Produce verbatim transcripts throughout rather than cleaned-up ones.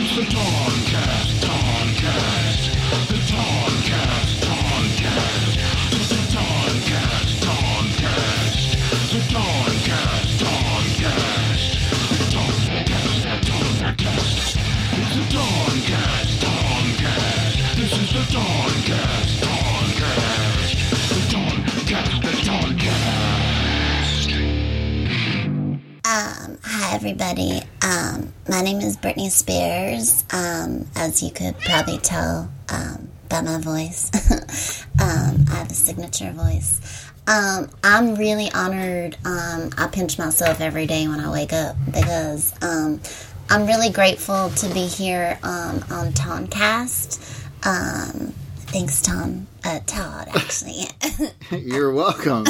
Um, hi everybody. Um, my name is Britney Spears. Um, as you could probably tell um, by my voice, um, I have a signature voice. Um, I'm really honored. Um, I pinch myself every day when I wake up because um, I'm really grateful to be here um, on Toncast. Um, thanks, Tom. Uh, Todd, actually. You're welcome.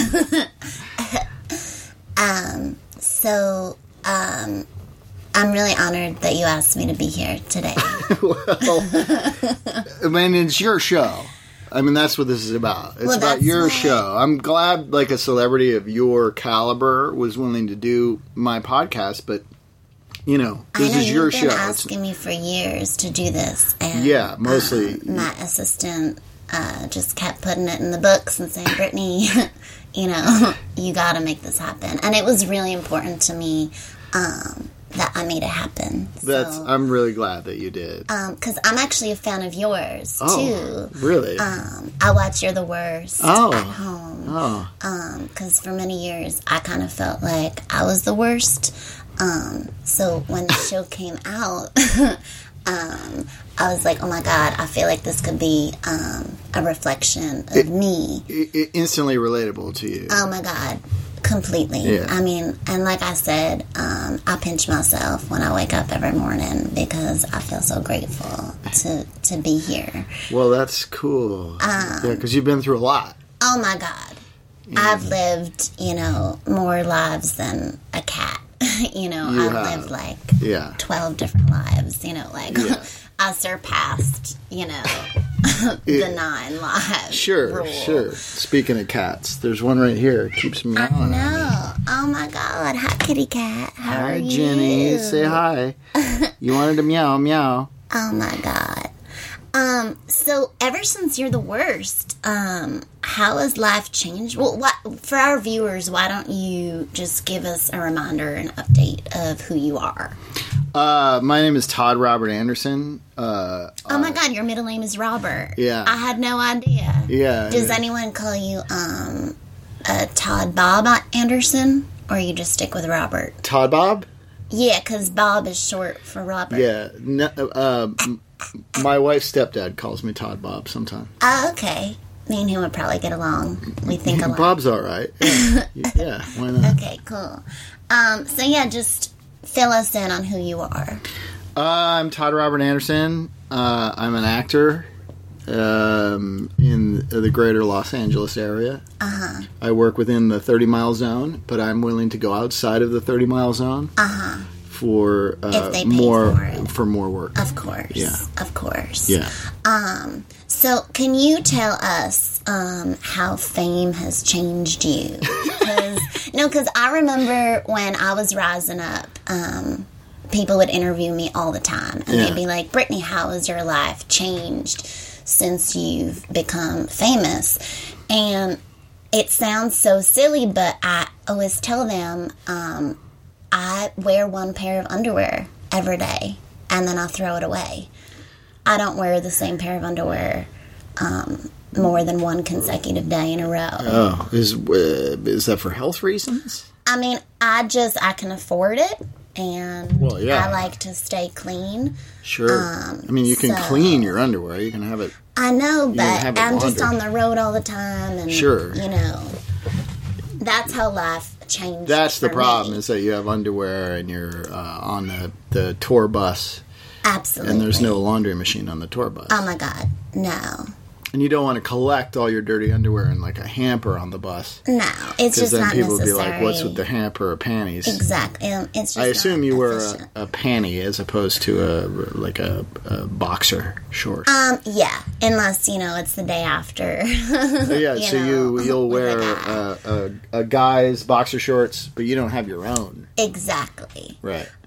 um. So, um, I'm really honored that you asked me to be here today. Well, I mean, it's your show. I mean, that's what this is about. It's well, about your why. show. I'm glad, like, a celebrity of your caliber was willing to do my podcast, but, you know, this I know is your you've been show. asking me for years to do this. And, yeah, mostly. Um, my assistant uh, just kept putting it in the books and saying, Brittany, you know, you got to make this happen. And it was really important to me um, that I made it happen. That's. So, I'm really glad that you did. Because um, I'm actually a fan of yours, oh, too. Really? Um, I watch You're the Worst oh. at home. Oh. Because um, for many years, I kind of felt like I was the worst. Um, so when the show came out, um, I was like, oh my God, I feel like this could be um, a reflection of it, me. It, it instantly relatable to you. Oh my God, completely. Yeah. I mean, and like I said, um, I pinch myself when I wake up every morning because I feel so grateful to, to be here. Well, that's cool. Um, yeah, because you've been through a lot. Oh my God. Yeah. I've lived, you know, more lives than a cat. You know, you I've have. lived like yeah. twelve different lives, you know, like yeah. I surpassed, you know, the yeah. nine lives. Sure, rule. sure. Speaking of cats, there's one right here. It keeps meowing. I know. Oh my God. Hi, kitty cat. How hi, are you? Jenny. Say hi. You wanted to meow, meow. Oh my God. Um, so ever since You're the Worst, um, how has life changed? Well, what, for our viewers, why don't you just give us a reminder and update of who you are? Uh, my name is Todd Robert Anderson. Uh, oh my God, your middle name is Robert. Yeah. I had no idea. Yeah. Does yeah. anyone call you, um, uh, Todd Bob Anderson? Or you just stick with Robert? Todd Bob? Yeah, because Bob is short for Robert. Yeah. No, uh, my wife's stepdad calls me Todd Bob sometimes. Oh, okay. Me and him would probably get along. We think a lot. Bob's all right. Yeah, yeah why not? Okay, cool. Um, so, yeah, just fill us in on who you are. Uh, I'm Todd Robert Anderson. Uh, I'm an actor um, in the greater Los Angeles area. Uh-huh. I work within the thirty-mile zone, but I'm willing to go outside of the thirty-mile zone. Uh-huh. For uh, if they pay more for, it. for more work. Of course. Yeah. Of course. Yeah. Um, so can you tell us um, how fame has changed you? Cause, no, because I remember when I was rising up, um, people would interview me all the time. And yeah. they'd be like, Brittany, how has your life changed since you've become famous? And it sounds so silly, but I always tell them, um, I wear one pair of underwear every day, and then I throw it away. I don't wear the same pair of underwear um, more than one consecutive day in a row. Oh, is uh, is that for health reasons? I mean, I just, I can afford it, and well, yeah. I like to stay clean. Sure. Um, I mean, you can so, clean your underwear. You can have it. I know, but I'm laundered. just on the road all the time, and, sure. you know, that's how life changed. That's the for problem, me. is that you have underwear and you're uh, on the, the tour bus. Absolutely. And there's no laundry machine on the tour bus. Oh, my God. No. And you don't want to collect all your dirty underwear in, like, a hamper on the bus. No, it's just then not people necessary. would be like, what's with the hamper of panties? Exactly. It's just I assume you wear efficient. a, a panty as opposed to a, like, a, a boxer short. Um, yeah. Unless, you know, it's the day after. yeah, you so know, you, you'll wear a, a, a, a guy's boxer shorts, but you don't have your own. Exactly. Right.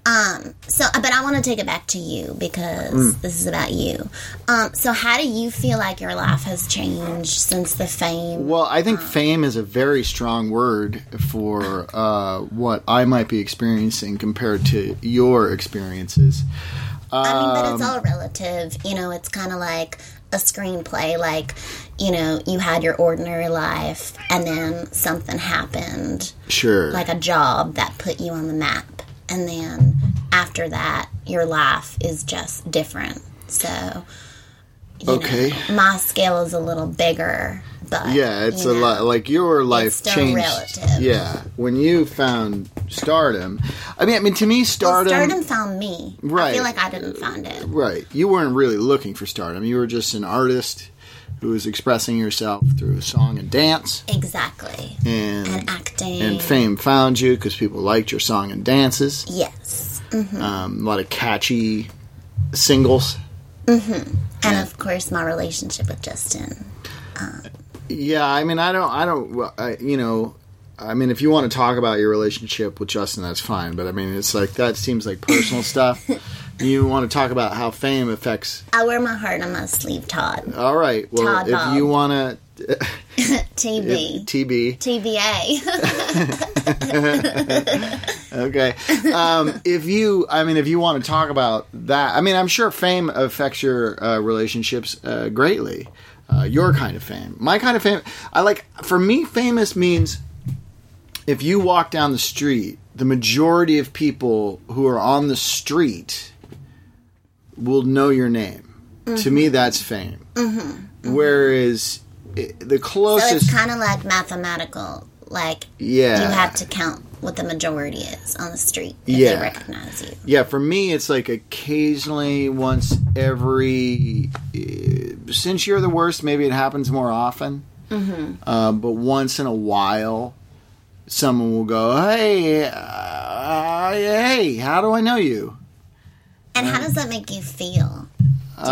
Um, so, but I want to take it back to you because mm. this is about you. Um, so how do you feel like your life has changed since the fame? Well, I think um, fame is a very strong word for uh, what I might be experiencing compared to your experiences. Um, I mean, but it's all relative. You know, it's kind of like a screenplay. Like, you know, you had your ordinary life and then something happened. Sure. Like a job that put you on the map. And then after that, your life is just different. So, you okay. know, my scale is a little bigger, but yeah, it's you a know, lot. Like your life it's still changed. Relative. Yeah, when you found stardom. I mean, I mean, to me, stardom. Well, stardom found me. Right. I feel like I didn't find it. Right. You weren't really looking for stardom. You were just an artist who was expressing yourself through song and dance. Exactly. And, and acting. And fame found you because people liked your song and dances. Yes. Mm-hmm. Um, a lot of catchy singles. Mm-hmm. And, and of course, my relationship with Justin. Um, yeah, I mean, I don't, I don't, I, you know, I mean, if you want to talk about your relationship with Justin, that's fine. But I mean, it's like, that seems like personal stuff. You want to talk about how fame affects... I wear my heart on my sleeve, Todd. All right. Well, Todd if Bob. you want to... T B. T B. T B A. Okay. Um, if you, I mean, if you want to talk about that, I mean, I'm sure fame affects your uh, relationships uh, greatly. Uh, your kind of fame. My kind of fame, I like, for me, famous means if you walk down the street, the majority of people who are on the street will know your name. Mm-hmm. To me, that's fame. Mm-hmm. Mm-hmm. Whereas it, the closest... So it's kind of like mathematical. Like, yeah. you have to count what the majority is on the street if yeah. they recognize you. Yeah, for me, it's like occasionally, once every... Uh, since you're the worst, maybe it happens more often. Mm-hmm. Uh, but once in a while, someone will go, hey, uh, hey, how do I know you? And how does that make you feel? Do you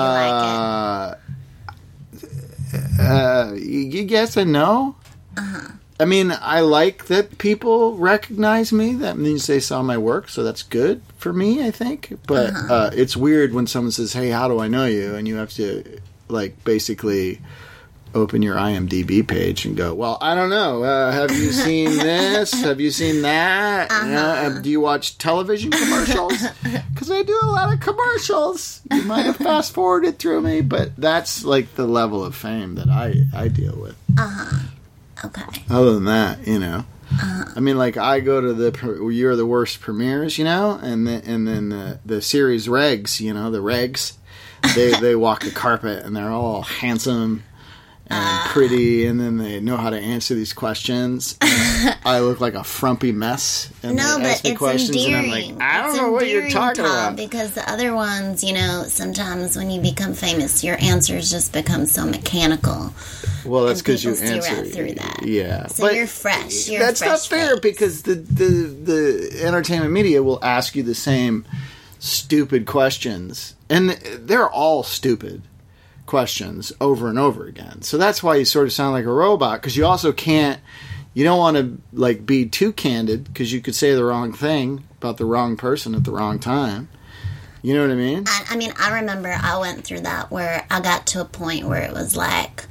uh, like it? Uh, yes and no. Uh-huh. I mean, I like that people recognize me. That means they saw my work, so that's good for me, I think. But uh-huh. uh, it's weird when someone says, hey, how do I know you? And you have to, like, basically open your I M D B page and go, well, I don't know. Uh, have you seen this? Have you seen that? Uh-huh. Uh, do you watch television commercials? Because I do a lot of commercials. You might have fast forwarded through me, but that's like the level of fame that I, I deal with. Uh-huh. Okay. Other than that, you know. Uh-huh. I mean, like, I go to the You're the Worst premieres, you know, and then, and then the, the series regs, you know, the regs, they, they walk the carpet and they're all handsome and pretty, and then they know how to answer these questions. I look like a frumpy mess. And no, they but ask me it's questions endearing. And I'm like, I don't it's know what you're talking Tom, about. Because the other ones, you know, sometimes when you become famous, your answers just become so mechanical. Well, that's because you see answer right through that. Yeah, so but you're fresh. You're that's fresh not fair face. because the, the the entertainment media will ask you the same stupid questions, and they're all stupid questions over and over again. So that's why you sort of sound like a robot, because you also can't, you don't want to like be too candid because you could say the wrong thing about the wrong person at the wrong time. You know what I mean? I, I mean, I remember I went through that where I got to a point where it was like,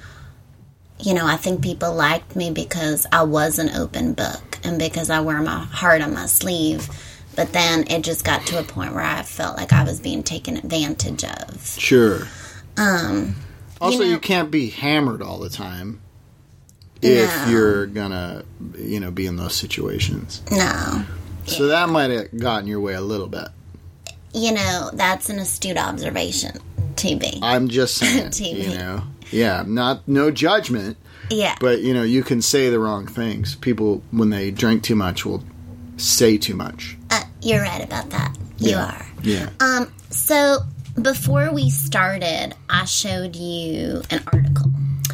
you know, I think people liked me because I was an open book and because I wear my heart on my sleeve. But then it just got to a point where I felt like I was being taken advantage of. Sure. Um, also, you, know, you can't be hammered all the time if no. you're gonna, you know, be in those situations. No. So yeah. that might have gotten your way a little bit. You know, that's an astute observation. T B. I'm just saying. T B. You know, yeah, not no judgment. Yeah. But you know, you can say the wrong things. People, when they drink too much, will say too much. Uh, you're right about that. You yeah. are. Yeah. Um. So before we started, I showed you an article.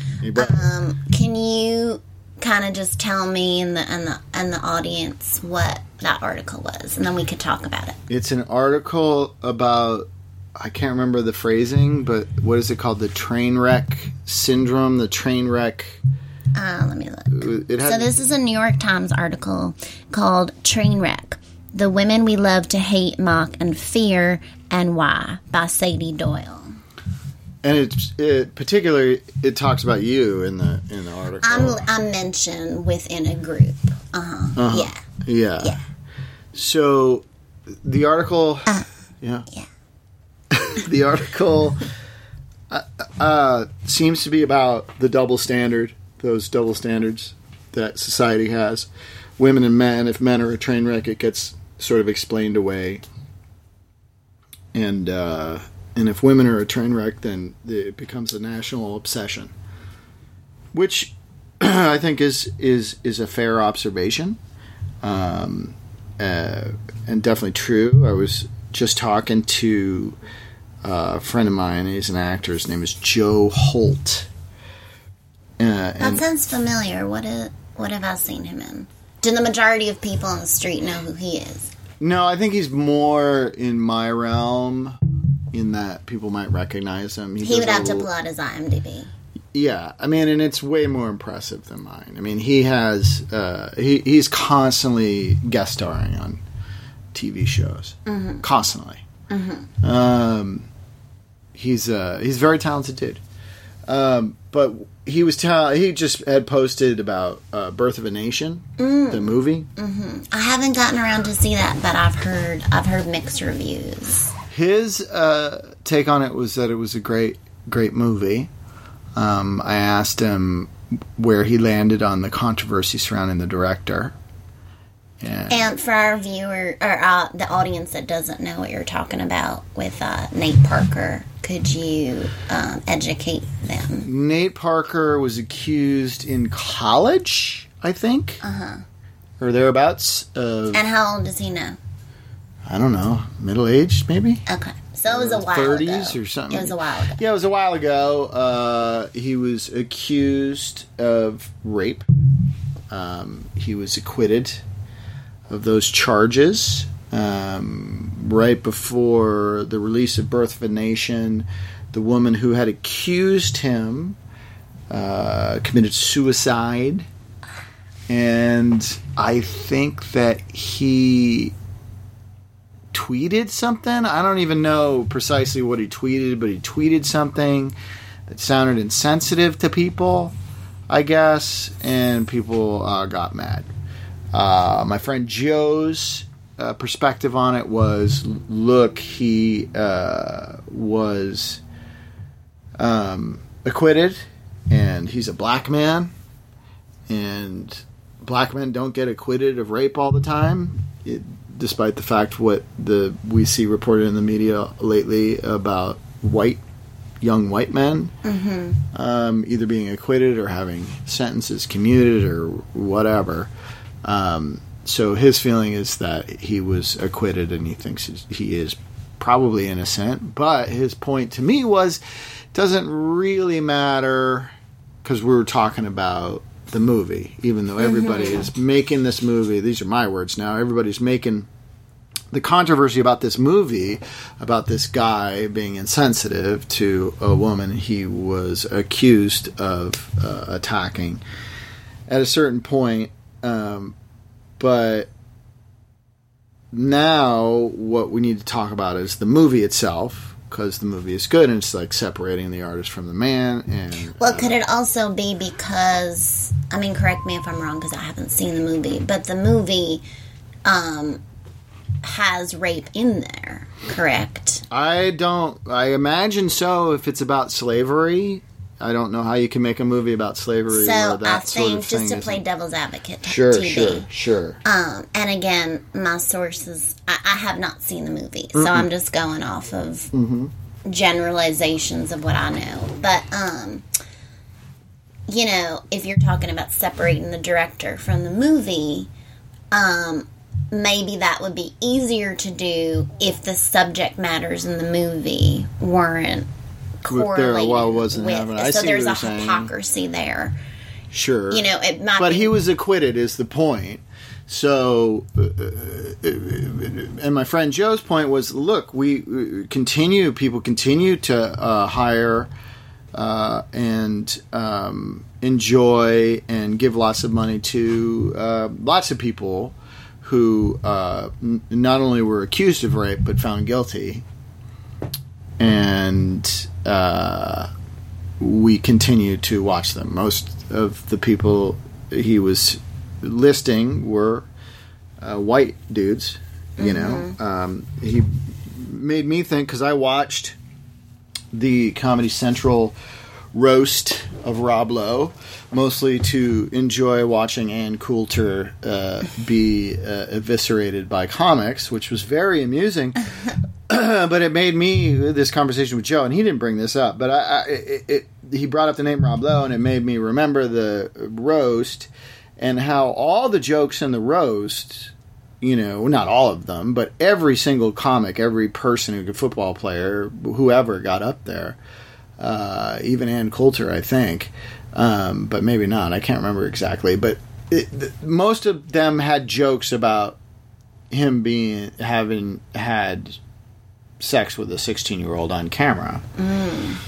Um. Can you kind of just tell me and the and the and the audience what that article was, and then we could talk about it. It's an article about, I can't remember the phrasing, but what is it called? The train wreck syndrome. The train wreck. Uh, let me look. It has, so this is a New York Times article called "Train Wreck: The Women We Love to Hate, Mock, and Fear, and Why by Sadie Doyle. And it's it particularly it talks about you in the in the article. I'm I'm mentioned within a group. Uh-huh. Uh-huh. Yeah. Yeah. Yeah. So the article. Uh, yeah. Yeah. The article uh, uh, seems to be about the double standard, those double standards that society has. Women and men. If men are a train wreck, it gets sort of explained away. And. Uh, And if women are a train wreck, then it becomes a national obsession, which I think is is is a fair observation, um, uh, and definitely true. I was just talking to a friend of mine. He's an actor. His name is Joe Holt. Uh, that and sounds familiar. What is, what have I seen him in? Do the majority of people on the street know who he is? No, I think he's more in my realm. In that people might recognize him. He, he would have little, to pull out his IMDb. Yeah, I mean, and it's way more impressive than mine. I mean, he has uh, he he's constantly guest starring on T V shows, mm-hmm. constantly. Mm-hmm. Um, he's uh, he's a very talented dude. Um, but he was ta- he just had posted about uh, Birth of a Nation, mm. the movie. Mm-hmm. I haven't gotten around to see that, but I've heard I've heard mixed reviews. His uh, take on it was that it was a great, great movie. Um, I asked him where he landed on the controversy surrounding the director. And, and for our viewer, or uh, the audience that doesn't know what you're talking about with uh, Nate Parker, could you um, educate them? Nate Parker was accused in college, I think, uh-huh. or thereabouts. Of, and how old does he know? I don't know, middle-aged maybe? Okay. So it was a while thirties ago. or something. It was a while ago. Yeah, it was a while ago. Uh, he was accused of rape. Um, he was acquitted of those charges. Um, right before the release of Birth of a Nation, the woman who had accused him uh, committed suicide. And I think that he tweeted something. I don't even know precisely what he tweeted, but he tweeted something that sounded insensitive to people, I guess, and people uh, got mad. Uh, my friend Joe's uh, perspective on it was, look, he uh, was um, acquitted, and he's a black man, and black men don't get acquitted of rape all the time. It, despite the fact what the we see reported in the media lately about white young white men mm-hmm. um, either being acquitted or having sentences commuted or whatever. Um, so his feeling is that he was acquitted and he thinks he is probably innocent. But his point to me was, it doesn't really matter because we were talking about the movie, even though everybody mm-hmm. is making this movie. These are my words now. Everybody's making the controversy about this movie, about this guy being insensitive to a woman he was accused of uh, attacking at a certain point. Um, but now what we need to talk about is the movie itself, because the movie is good and it's like separating the artist from the man. And well, uh, could it also be because, I mean, correct me if I'm wrong because I haven't seen the movie, but the movie um, has rape in there, correct? I don't, I imagine so. If it's about slavery, I don't know how you can make a movie about slavery. So or that I sort think, of thing, just to play isn't... devil's advocate, sure, T V. sure, sure. Um, and again, my sources, I, I have not seen the movie, so mm-hmm. I'm just going off of mm-hmm. generalizations of what I know. But, um, you know, if you're talking about separating the director from the movie, um, maybe that would be easier to do if the subject matters in the movie weren't correlated well, wasn't with. Happening. I So see there's what a you're hypocrisy saying. there. Sure. You know, it might But be, he was acquitted is the point. So, uh, and my friend Joe's point was, look, we continue, people continue to uh, hire uh, and um, enjoy and give lots of money to uh, lots of people who uh, n- not only were accused of rape but found guilty, and uh, we continue to watch them. Most of the people he was listing were uh, white dudes. You mm-hmm. know, um, he made me think, because I watched the Comedy Central roast of Rob Lowe, mostly to enjoy watching Ann Coulter uh, be uh, eviscerated by comics, which was very amusing. But it made me, this conversation with Joe, and he didn't bring this up, but I, I, it, it, he brought up the name Rob Lowe, and it made me remember the roast and how all the jokes in the roast, you know, not all of them, but every single comic, every person, a football player, whoever got up there, Uh, even Ann Coulter, I think, um, but maybe not. I can't remember exactly. But it, th- most of them had jokes about him being having had sex with a sixteen-year-old on camera. Mm.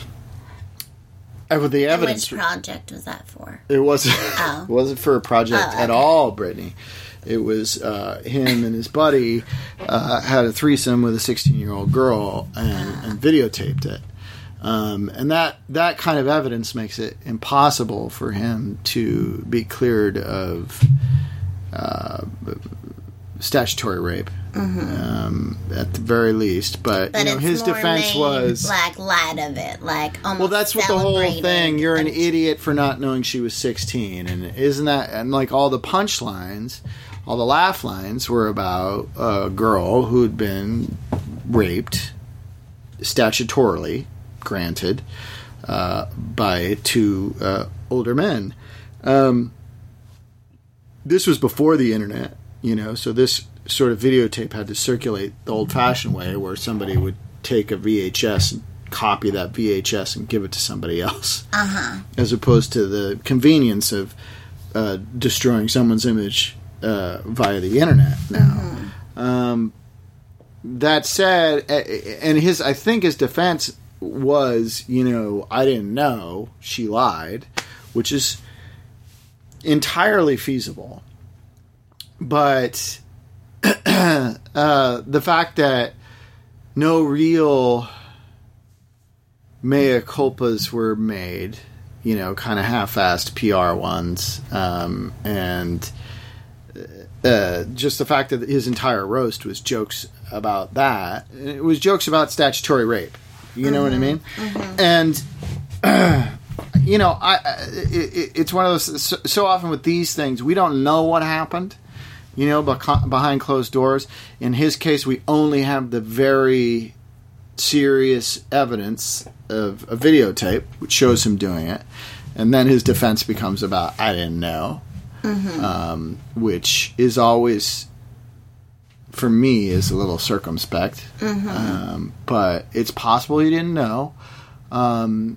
And with the evidence, and which project was that for? It wasn't. Oh. It wasn't for a project oh, okay. at all, Brittany. It was uh, him and his buddy uh, had a threesome with a sixteen-year-old girl and, uh. and videotaped it. Um, and that, that kind of evidence makes it impossible for him to be cleared of uh, statutory rape, mm-hmm. um, at the very least. But, but you know, his defense was like light of it, like almost. Well, that's what the whole thing. You're an idiot for not knowing she was sixteen, and isn't that? And like all the punchlines, all the laugh lines were about a girl who had been raped statutorily. Granted, uh, by two uh, older men. Um, this was before the internet, you know, so this sort of videotape had to circulate the old-fashioned way, where somebody would take a V H S and copy that V H S and give it to somebody else, uh-huh. as opposed to the convenience of uh, destroying someone's image uh, via the internet now. Mm-hmm. Um, that said, and his, I think his defense was, you know, I didn't know, she lied, which is entirely feasible. But uh, the fact that no real mea culpas were made, you know, kind of half-assed P R ones, um, and uh, just the fact that his entire roast was jokes about that, it was jokes about statutory rape. You know mm-hmm. what I mean? Mm-hmm. And, uh, you know, I, it, it's one of those, so, so often with these things, we don't know what happened, you know, behind closed doors. In his case, we only have the very serious evidence of a videotape, which shows him doing it. And then his defense becomes about, I didn't know, mm-hmm. um, which is always... for me, is a little circumspect. Mm-hmm. Um, but it's possible he didn't know. Um,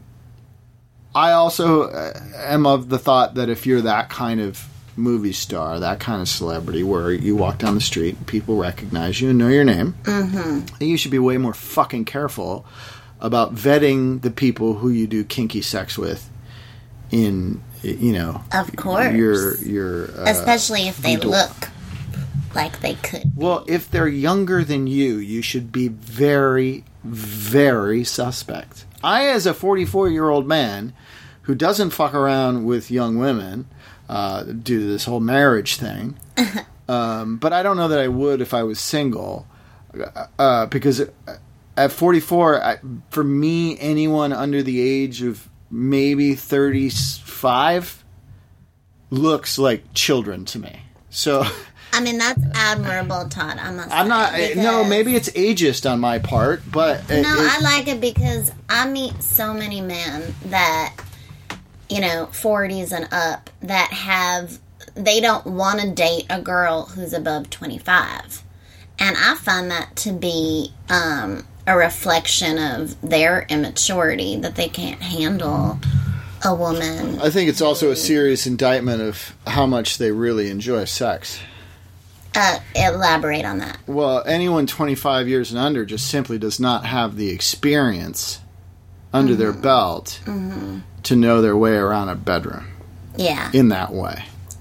I also am of the thought that if you're that kind of movie star, that kind of celebrity, where you walk down the street and people recognize you and know your name, mm-hmm. you should be way more fucking careful about vetting the people who you do kinky sex with in, you know... Of course. Your, your, uh, especially if they look... like they could be. Well, if they're younger than you, you should be very, very suspect. I, as a forty-four-year-old man who doesn't fuck around with young women uh, due to this whole marriage thing, um, but I don't know that I would if I was single, uh, because at forty-four, I, for me, anyone under the age of maybe thirty-five looks like children to me. So... I mean, that's admirable, Todd. I must I'm not. say, No, maybe it's ageist on my part, but no, it, I like it because I meet so many men that, you know, forties and up that have they don't want to date a girl who's above twenty-five, and I find that to be um, a reflection of their immaturity, that they can't handle a woman. I think it's also a serious indictment of how much they really enjoy sex. Uh, elaborate on that. Well, anyone twenty-five years and under just simply does not have the experience under mm-hmm. their belt mm-hmm. to know their way around a bedroom. Yeah. In that way.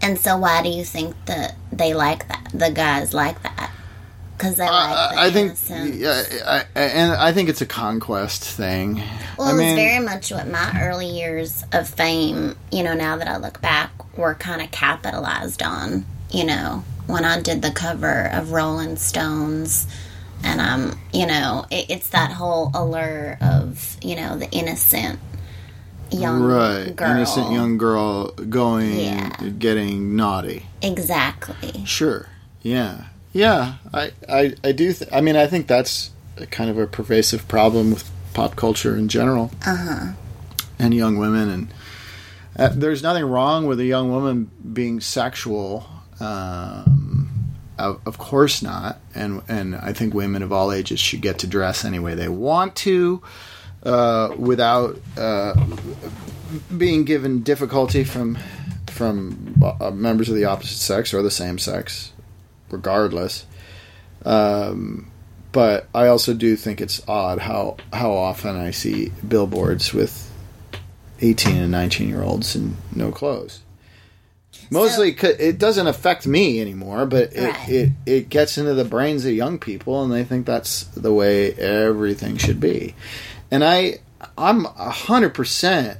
And so why do you think that they like that? The guys like that? Because they like uh, the I think, innocence. yeah, I, I, and I think it's a conquest thing. Well, I it was mean, very much what my early years of fame, you know, now that I look back, were kind of capitalized on. You know, when I did the cover of Rolling Stones, and I'm, you know, it, it's that whole allure of, you know, the innocent young right, girl. innocent young girl going, Yeah. getting naughty. Exactly. Sure. Yeah. Yeah. I, I, I do. Th- I mean, I think that's a kind of a pervasive problem with pop culture in general. Uh-huh. And young women. And uh, there's nothing wrong with a young woman being sexual. Um, of, of course not. And, and I think women of all ages should get to dress any way they want to. Uh, without uh, being given difficulty from from uh, members of the opposite sex or the same sex, regardless. Um, but I also do think it's odd how how often I see billboards with eighteen and nineteen year olds in no clothes. Mostly, so, it doesn't affect me anymore, but it, right. it it gets into the brains of young people, and they think that's the way everything should be. And I, I'm a hundred percent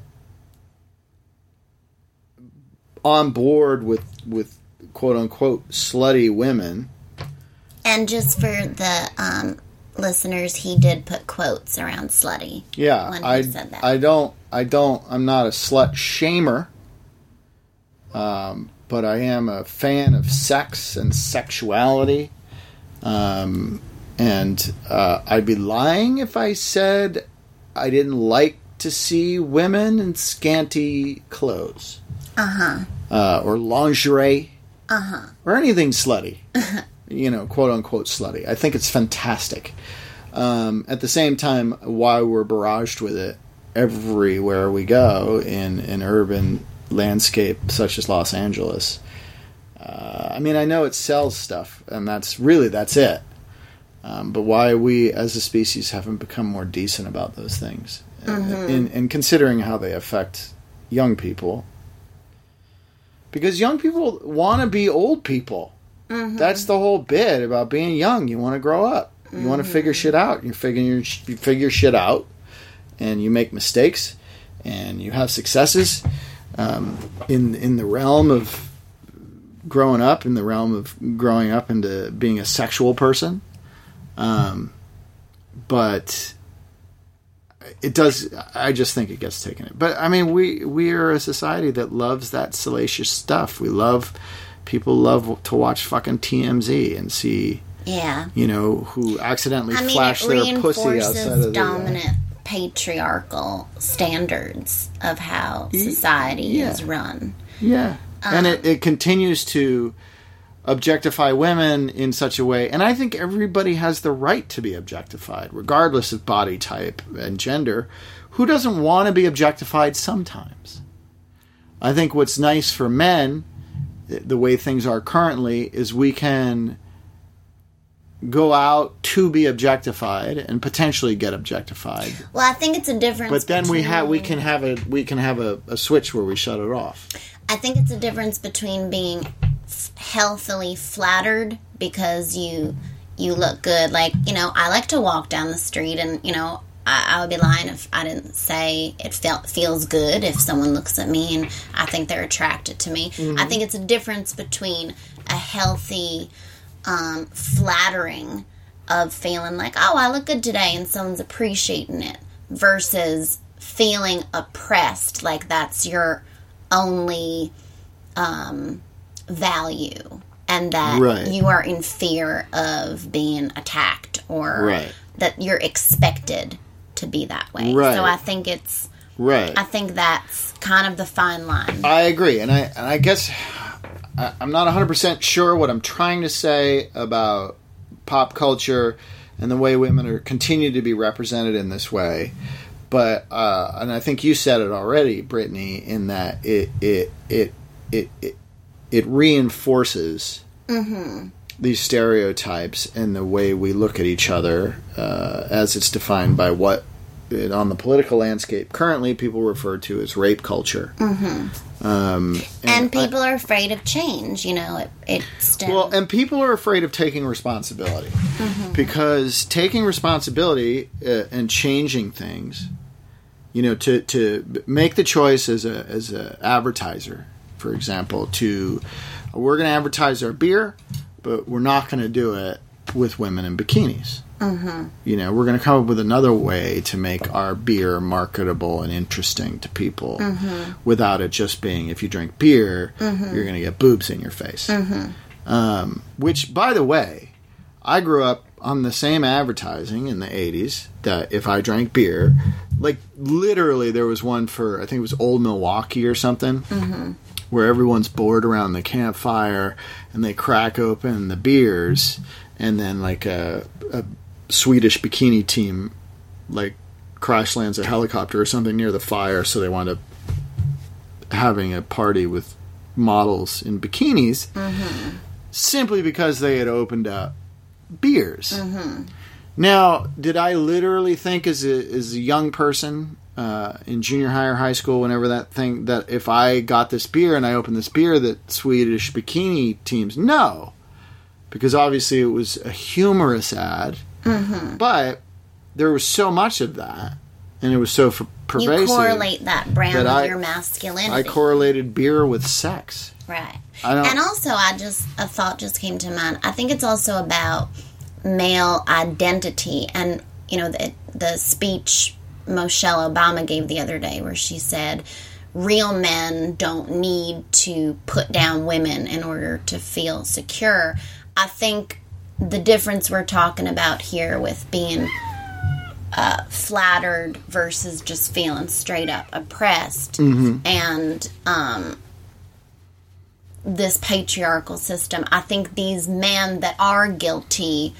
on board with with quote unquote slutty women. And just for the um, listeners, he did put quotes around slutty. Yeah, when he I said that. I don't I don't I'm not a slut shamer. Um, but I am a fan of sex and sexuality. Um, and uh, I'd be lying if I said I didn't like to see women in scanty clothes. Uh-huh. Uh, or lingerie. Uh-huh. Or anything slutty. You know, quote-unquote slutty. I think it's fantastic. Um, at the same time, while we're barraged with it everywhere we go in an urban landscape such as Los Angeles. Uh, I mean, I know it sells stuff, and that's really, that's it. Um, but why we, as a species, haven't become more decent about those things. Mm-hmm. In, in considering how they affect young people. Because young people want to be old people. Mm-hmm. That's the whole bit about being young. You want to grow up. You mm-hmm. want to figure shit out. You figure, you figure shit out, and you make mistakes, and you have successes. Um, in in the realm of growing up, in the realm of growing up into being a sexual person. Um, but it does, I just think it gets taken. But, I mean, we, we are a society that loves that salacious stuff. We love, people love to watch fucking T M Z and see, yeah, you know, who accidentally I mean, flash their pussy outside of the dominant uh, patriarchal standards of how society yeah. is run. Yeah. Um, and it, it continues to objectify women in such a way, and I think everybody has the right to be objectified, regardless of body type and gender. Who doesn't want to be objectified sometimes? I think what's nice for men, the way things are currently, is we can go out to be objectified and potentially get objectified. Well, I think it's a difference. But then between, we have we can have a we can have a, a switch where we shut it off. I think it's a difference between being f- healthily flattered because you you look good. Like, you know, I like to walk down the street, and you know, I, I would be lying if I didn't say it felt feels good if someone looks at me and I think they're attracted to me. Mm-hmm. I think it's a difference between a healthy um, flattering of feeling like, oh, I look good today, and someone's appreciating it, versus feeling oppressed, like that's your only um, value, and that right. you are in fear of being attacked, or right. that you're expected to be that way. Right. So I think it's right. I think that's kind of the fine line. I agree, and I and I guess I, I'm not one hundred percent sure what I'm trying to say about pop culture and the way women are continue to be represented in this way. But uh, and I think you said it already, Brittany, in that it it it it it, it reinforces mm-hmm. these stereotypes and the way we look at each other uh, as it's defined by what it on the political landscape currently, people refer to as rape culture. Mm-hmm. Um, and, and people I, are afraid of change. You know, it, it still... Well, and people are afraid of taking responsibility. Mm-hmm. Because taking responsibility uh, and changing things, you know, to, to make the choice as a as an advertiser, for example, to, we're going to advertise our beer, but we're not going to do it with women in bikinis. Mm-hmm. You know, we're going to come up with another way to make our beer marketable and interesting to people mm-hmm. without it just being, if you drink beer, mm-hmm. you're going to get boobs in your face. Mm-hmm. Um, which, by the way, I grew up on the same advertising in the eighties that if I drank beer, like literally there was one for, I think it was Old Milwaukee or something, mm-hmm. where everyone's bored around the campfire and they crack open the beers, and then like a, a Swedish bikini team like crash lands a helicopter or something near the fire, so they wound up having a party with models in bikinis mm-hmm. simply because they had opened up beers. Mm-hmm. Now, did I literally think as a, as a young person uh, in junior high or high school, whenever that thing, that if I got this beer and I opened this beer, that Swedish bikini teams? No. Because obviously it was a humorous ad. Mm-hmm. But there was so much of that, and it was so f- pervasive. You correlate that brand that with I, your masculinity. I correlated beer with sex. Right. And also, I just a thought just came to mind. I think it's also about male identity, and you know the the speech Michelle Obama gave the other day, where she said, "Real men don't need to put down women in order to feel secure." I think the difference we're talking about here with being uh, flattered versus just feeling straight up oppressed mm-hmm. and um, this patriarchal system, I think these men that are guilty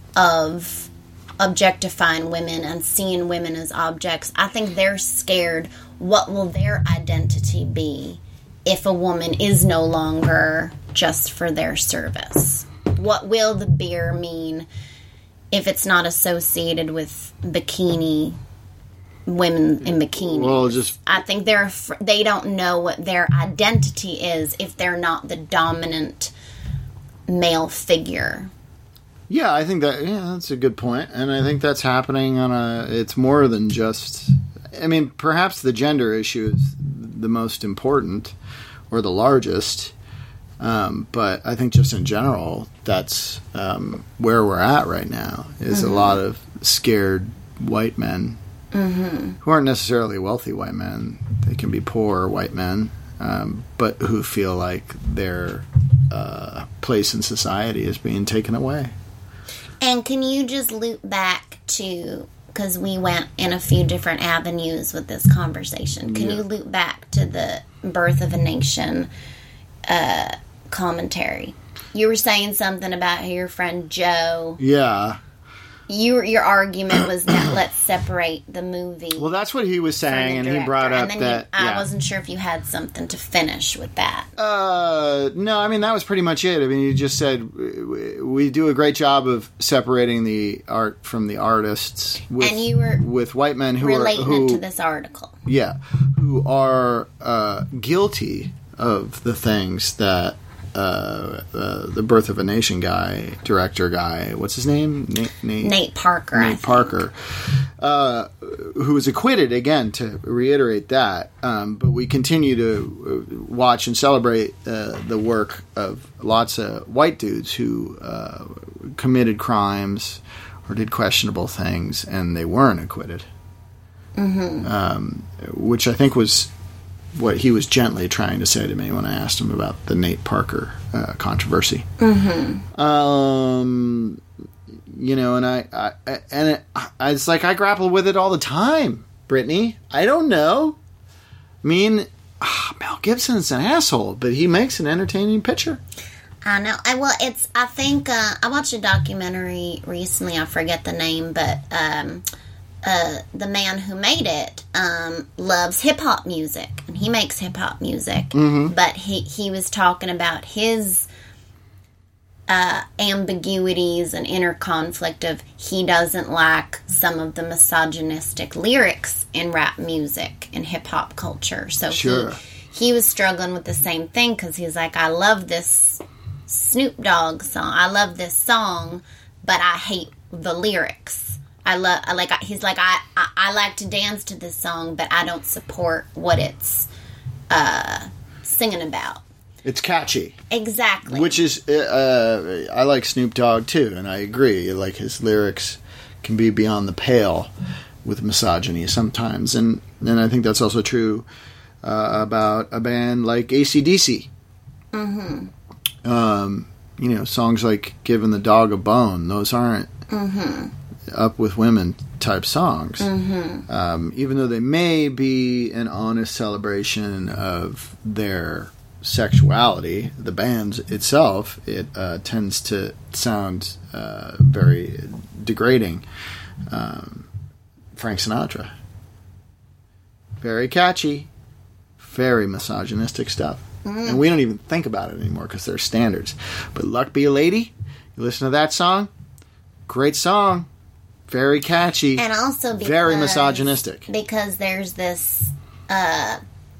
of objectifying women and seeing women as objects, I think they're scared what will their identity be if a woman is no longer just for their service. What will the beer mean if it's not associated with bikini women in bikinis? Well, just I think they're they don't know what their identity is if they're not the dominant male figure. Yeah, I think that yeah, that's a good point, and I think that's happening on a. It's more than just. I mean, perhaps the gender issue is the most important or the largest. Um, but I think just in general, that's um, where we're at right now, is mm-hmm. a lot of scared white men mm-hmm. who aren't necessarily wealthy white men. They can be poor white men, um, but who feel like their uh, place in society is being taken away. And can you just loop back to, because we went in a few different avenues with this conversation, can yeah. you loop back to the Birth of a Nation uh commentary? You were saying something about how your friend Joe. Yeah. You, your argument was that let's separate the movie. Well, that's what he was saying, and he brought up and that. You, I yeah. wasn't sure if you had something to finish with that. Uh, no, I mean that was pretty much it. I mean, you just said we do a great job of separating the art from the artists. With, and you were with white men who relating are who, it to this article. Yeah, who are uh, guilty of the things that. Uh, uh, the Birth of a Nation guy, director guy, what's his name? Nate, Nate, Nate Parker. Nate Parker, uh, who was acquitted, again, to reiterate that. Um, but we continue to watch and celebrate uh, the work of lots of white dudes who uh, committed crimes or did questionable things, and they weren't acquitted. Mm-hmm. Um, which I think was what he was gently trying to say to me when I asked him about the Nate Parker uh, controversy. Mm-hmm. Um, you know, and I, I and it, I, it's like I grapple with it all the time, Brittany. I don't know. I mean, ah, Mel Gibson's an asshole, but he makes an entertaining picture. I know. I well, it's. I think uh, I watched a documentary recently. I forget the name, but. Um, Uh, the man who made it um, loves hip-hop music, and he makes hip-hop music, mm-hmm. but he, he was talking about his uh, ambiguities and inner conflict of he doesn't like some of the misogynistic lyrics in rap music and hip-hop culture. So Sure. he, he was struggling with the same thing because he's like, I love this Snoop Dogg song. I love this song, but I hate the lyrics. I love, I like, he's like, I, I, I like to dance to this song, but I don't support what it's uh, singing about. It's catchy. Exactly. Which is, uh, I like Snoop Dogg too, and I agree. Like, his lyrics can be beyond the pale with misogyny sometimes. And, and I think that's also true uh, about a band like A C D C. Mm-hmm. Um, you know, songs like Giving the Dog a Bone, those aren't mm-hmm. up with women type songs. Mm-hmm. Um, even though they may be an honest celebration of their sexuality, the band itself, it uh, tends to sound uh, very degrading. Um, Frank Sinatra. Very catchy. Very misogynistic stuff. Mm. And we don't even think about it anymore because they're standards. But Luck Be a Lady, you listen to that song, great song. Very catchy. And also because, very misogynistic. Because there's this uh,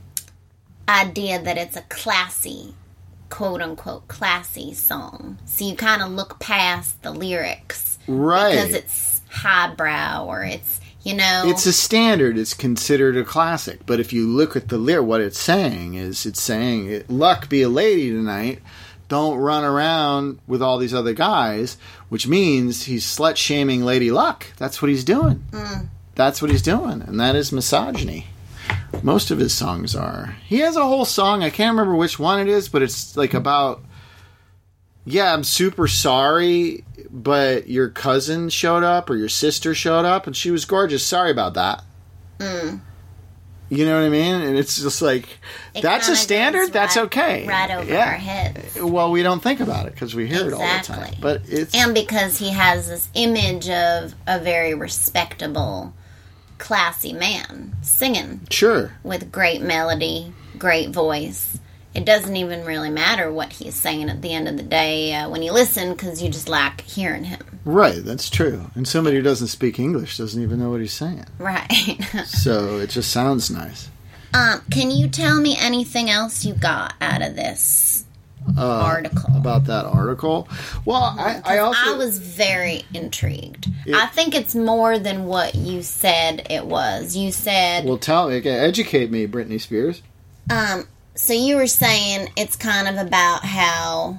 idea that it's a classy, quote-unquote, classy song. So you kind of look past the lyrics. Right. Because it's highbrow or it's, you know... It's a standard. It's considered a classic. But if you look at the lyric, what it's saying is it's saying, luck be a lady tonight. Don't run around with all these other guys, which means he's slut-shaming Lady Luck. That's what he's doing. Mm. That's what he's doing. And that is misogyny. Most of his songs are. He has a whole song. I can't remember which one it is, but it's like about, yeah, I'm super sorry, but your cousin showed up or your sister showed up and she was gorgeous. Sorry about that. Mm. You know what I mean? And it's just like, it that's a standard? That's right, okay. Right over yeah. our heads. Well, we don't think about it because we hear exactly. it all the time. But it's And because he has this image of a very respectable, classy man singing. Sure. With great melody, great voice. It doesn't even really matter what he's saying at the end of the day uh, when you listen because you just like hearing him. Right, that's true. And somebody who doesn't speak English doesn't even know what he's saying. Right. So it just sounds nice. Um, can you tell me anything else you got out of this uh, article? About that article? Well, I, I also... I was very intrigued. It, I think it's more than what you said it was. You said... Well, tell me. Educate me, Britney Spears. Um... So you were saying it's kind of about how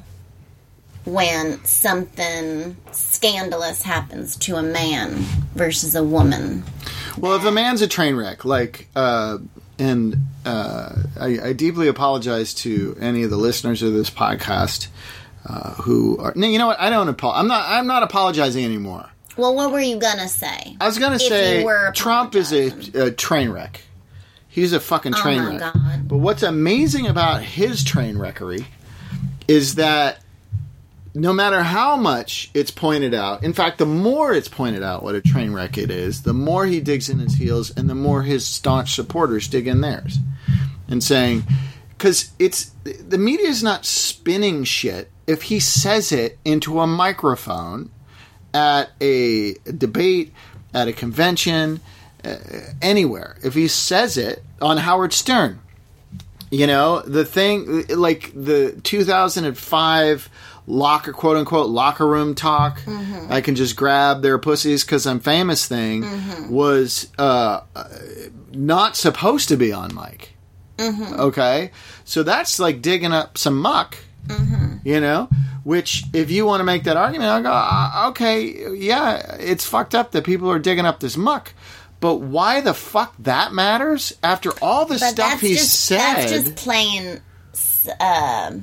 when something scandalous happens to a man versus a woman. Well, if a man's a train wreck, like, uh, and uh, I, I deeply apologize to any of the listeners of this podcast uh, who are. No, you know what? I don't. Apo- I'm not. I'm not apologizing anymore. Well, what were you gonna say? I was gonna say Trump is a, a train wreck. He's a fucking train oh my wreck. God. But what's amazing about his train wreckery is that no matter how much it's pointed out, in fact, the more it's pointed out what a train wreck it is, the more he digs in his heels and the more his staunch supporters dig in theirs. And saying, because it's, the media is not spinning shit if he says it into a microphone at a debate, at a convention, Uh, anywhere. If he says it on Howard Stern, you know, the thing, like the two thousand five locker, quote unquote, locker room talk, mm-hmm. I can just grab their pussies because I'm famous thing, mm-hmm. was uh, not supposed to be on mic. Mm-hmm. Okay? So that's like digging up some muck, mm-hmm. you know? Which, if you want to make that argument, I'll go, uh, okay, yeah, it's fucked up that people are digging up this muck. But why the fuck that matters after all the but stuff he just, said? That's just playing. Uh,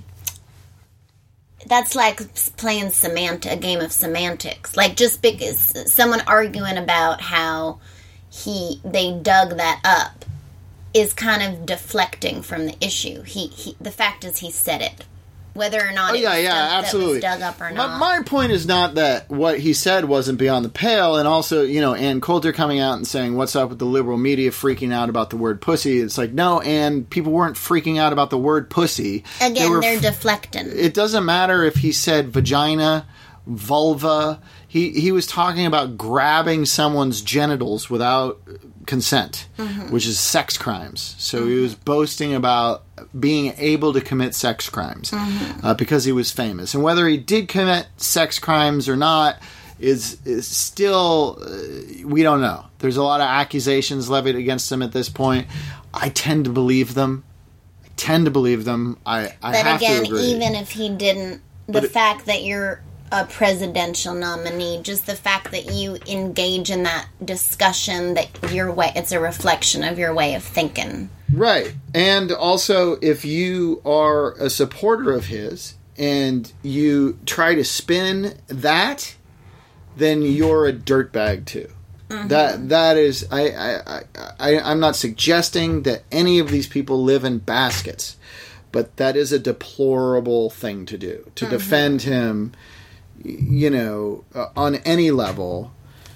that's like playing semant- a game of semantics. Like just because someone arguing about how he they dug that up is kind of deflecting from the issue. He, he the fact is he said it. Whether or not oh, it yeah, was yeah, stuff absolutely. that was dug up or My, not. my point is not that what he said wasn't beyond the pale, and also, you know, Ann Coulter coming out and saying, what's up with the liberal media freaking out about the word pussy? It's like, no, and people weren't freaking out about the word pussy. Again, they were they're f- deflecting. It doesn't matter if he said vagina, vulva. He, he was talking about grabbing someone's genitals without consent, mm-hmm. which is sex crimes. So mm-hmm. he was boasting about being able to commit sex crimes mm-hmm. uh, because he was famous. And whether he did commit sex crimes or not is, is still, uh, we don't know. There's a lot of accusations levied against him at this point. I tend to believe them. I tend to believe them. I, I but have again, to agree. even if he didn't, the But it, fact that you're a presidential nominee, just the fact that you engage in that discussion, that your way, it's a reflection of your way of thinking. Right. And also, if you are a supporter of his and you try to spin that, then you're a dirtbag too. Mm-hmm. That that is, I, I, I, I, I'm not suggesting that any of these people live in baskets, but that is a deplorable thing to do. To mm-hmm. defend him, you know, uh, on any level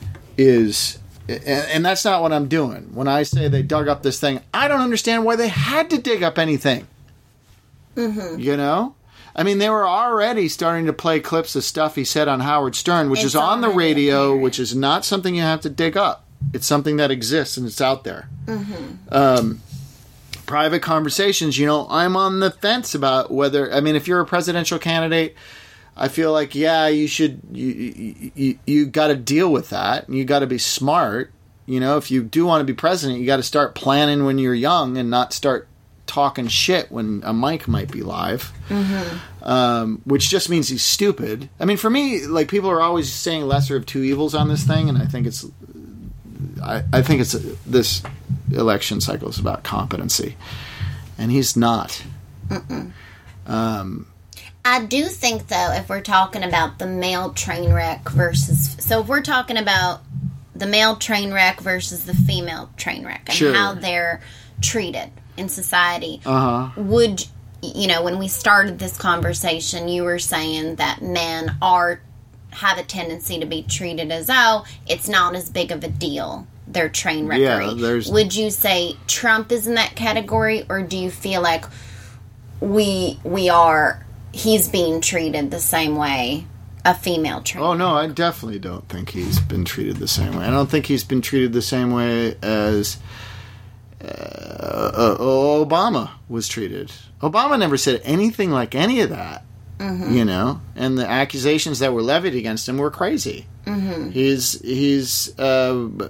is, and, and that's not what I'm doing. When I say they dug up this thing, I don't understand why they had to dig up anything. Mm-hmm. You know? I mean, they were already starting to play clips of stuff he said on Howard Stern, which it's is on the radio, apparent. which is not something you have to dig up. It's something that exists and it's out there. Mm-hmm. Um, private conversations, you know, I'm on the fence about whether, I mean, if you're a presidential candidate, I feel like, yeah, you should, you you, you, you got to deal with that. You got to be smart. You know, if you do want to be president, you got to start planning when you're young and not start talking shit when a mic might be live. Mm-hmm. Um, which just means he's stupid. I mean, for me, like, people are always saying lesser of two evils on this thing, and I think it's, I, I think it's, this election cycle is about competency. And he's not. Mm-mm. Um... I do think, though, if we're talking about the male train wreck versus... So if we're talking about the male train wreck versus the female train wreck and sure. how they're treated in society, uh-huh. would... You know, when we started this conversation, you were saying that men are have a tendency to be treated as, oh, it's not as big of a deal. They're train wreckery. Yeah, there's... Would you say Trump is in that category, or do you feel like we we are... he's being treated the same way a female train Oh, no, I definitely don't think he's been treated the same way. I don't think he's been treated the same way as uh, uh, Obama was treated. Obama never said anything like any of that, mm-hmm. you know, and the accusations that were levied against him were crazy. Mm-hmm. He's, he's uh,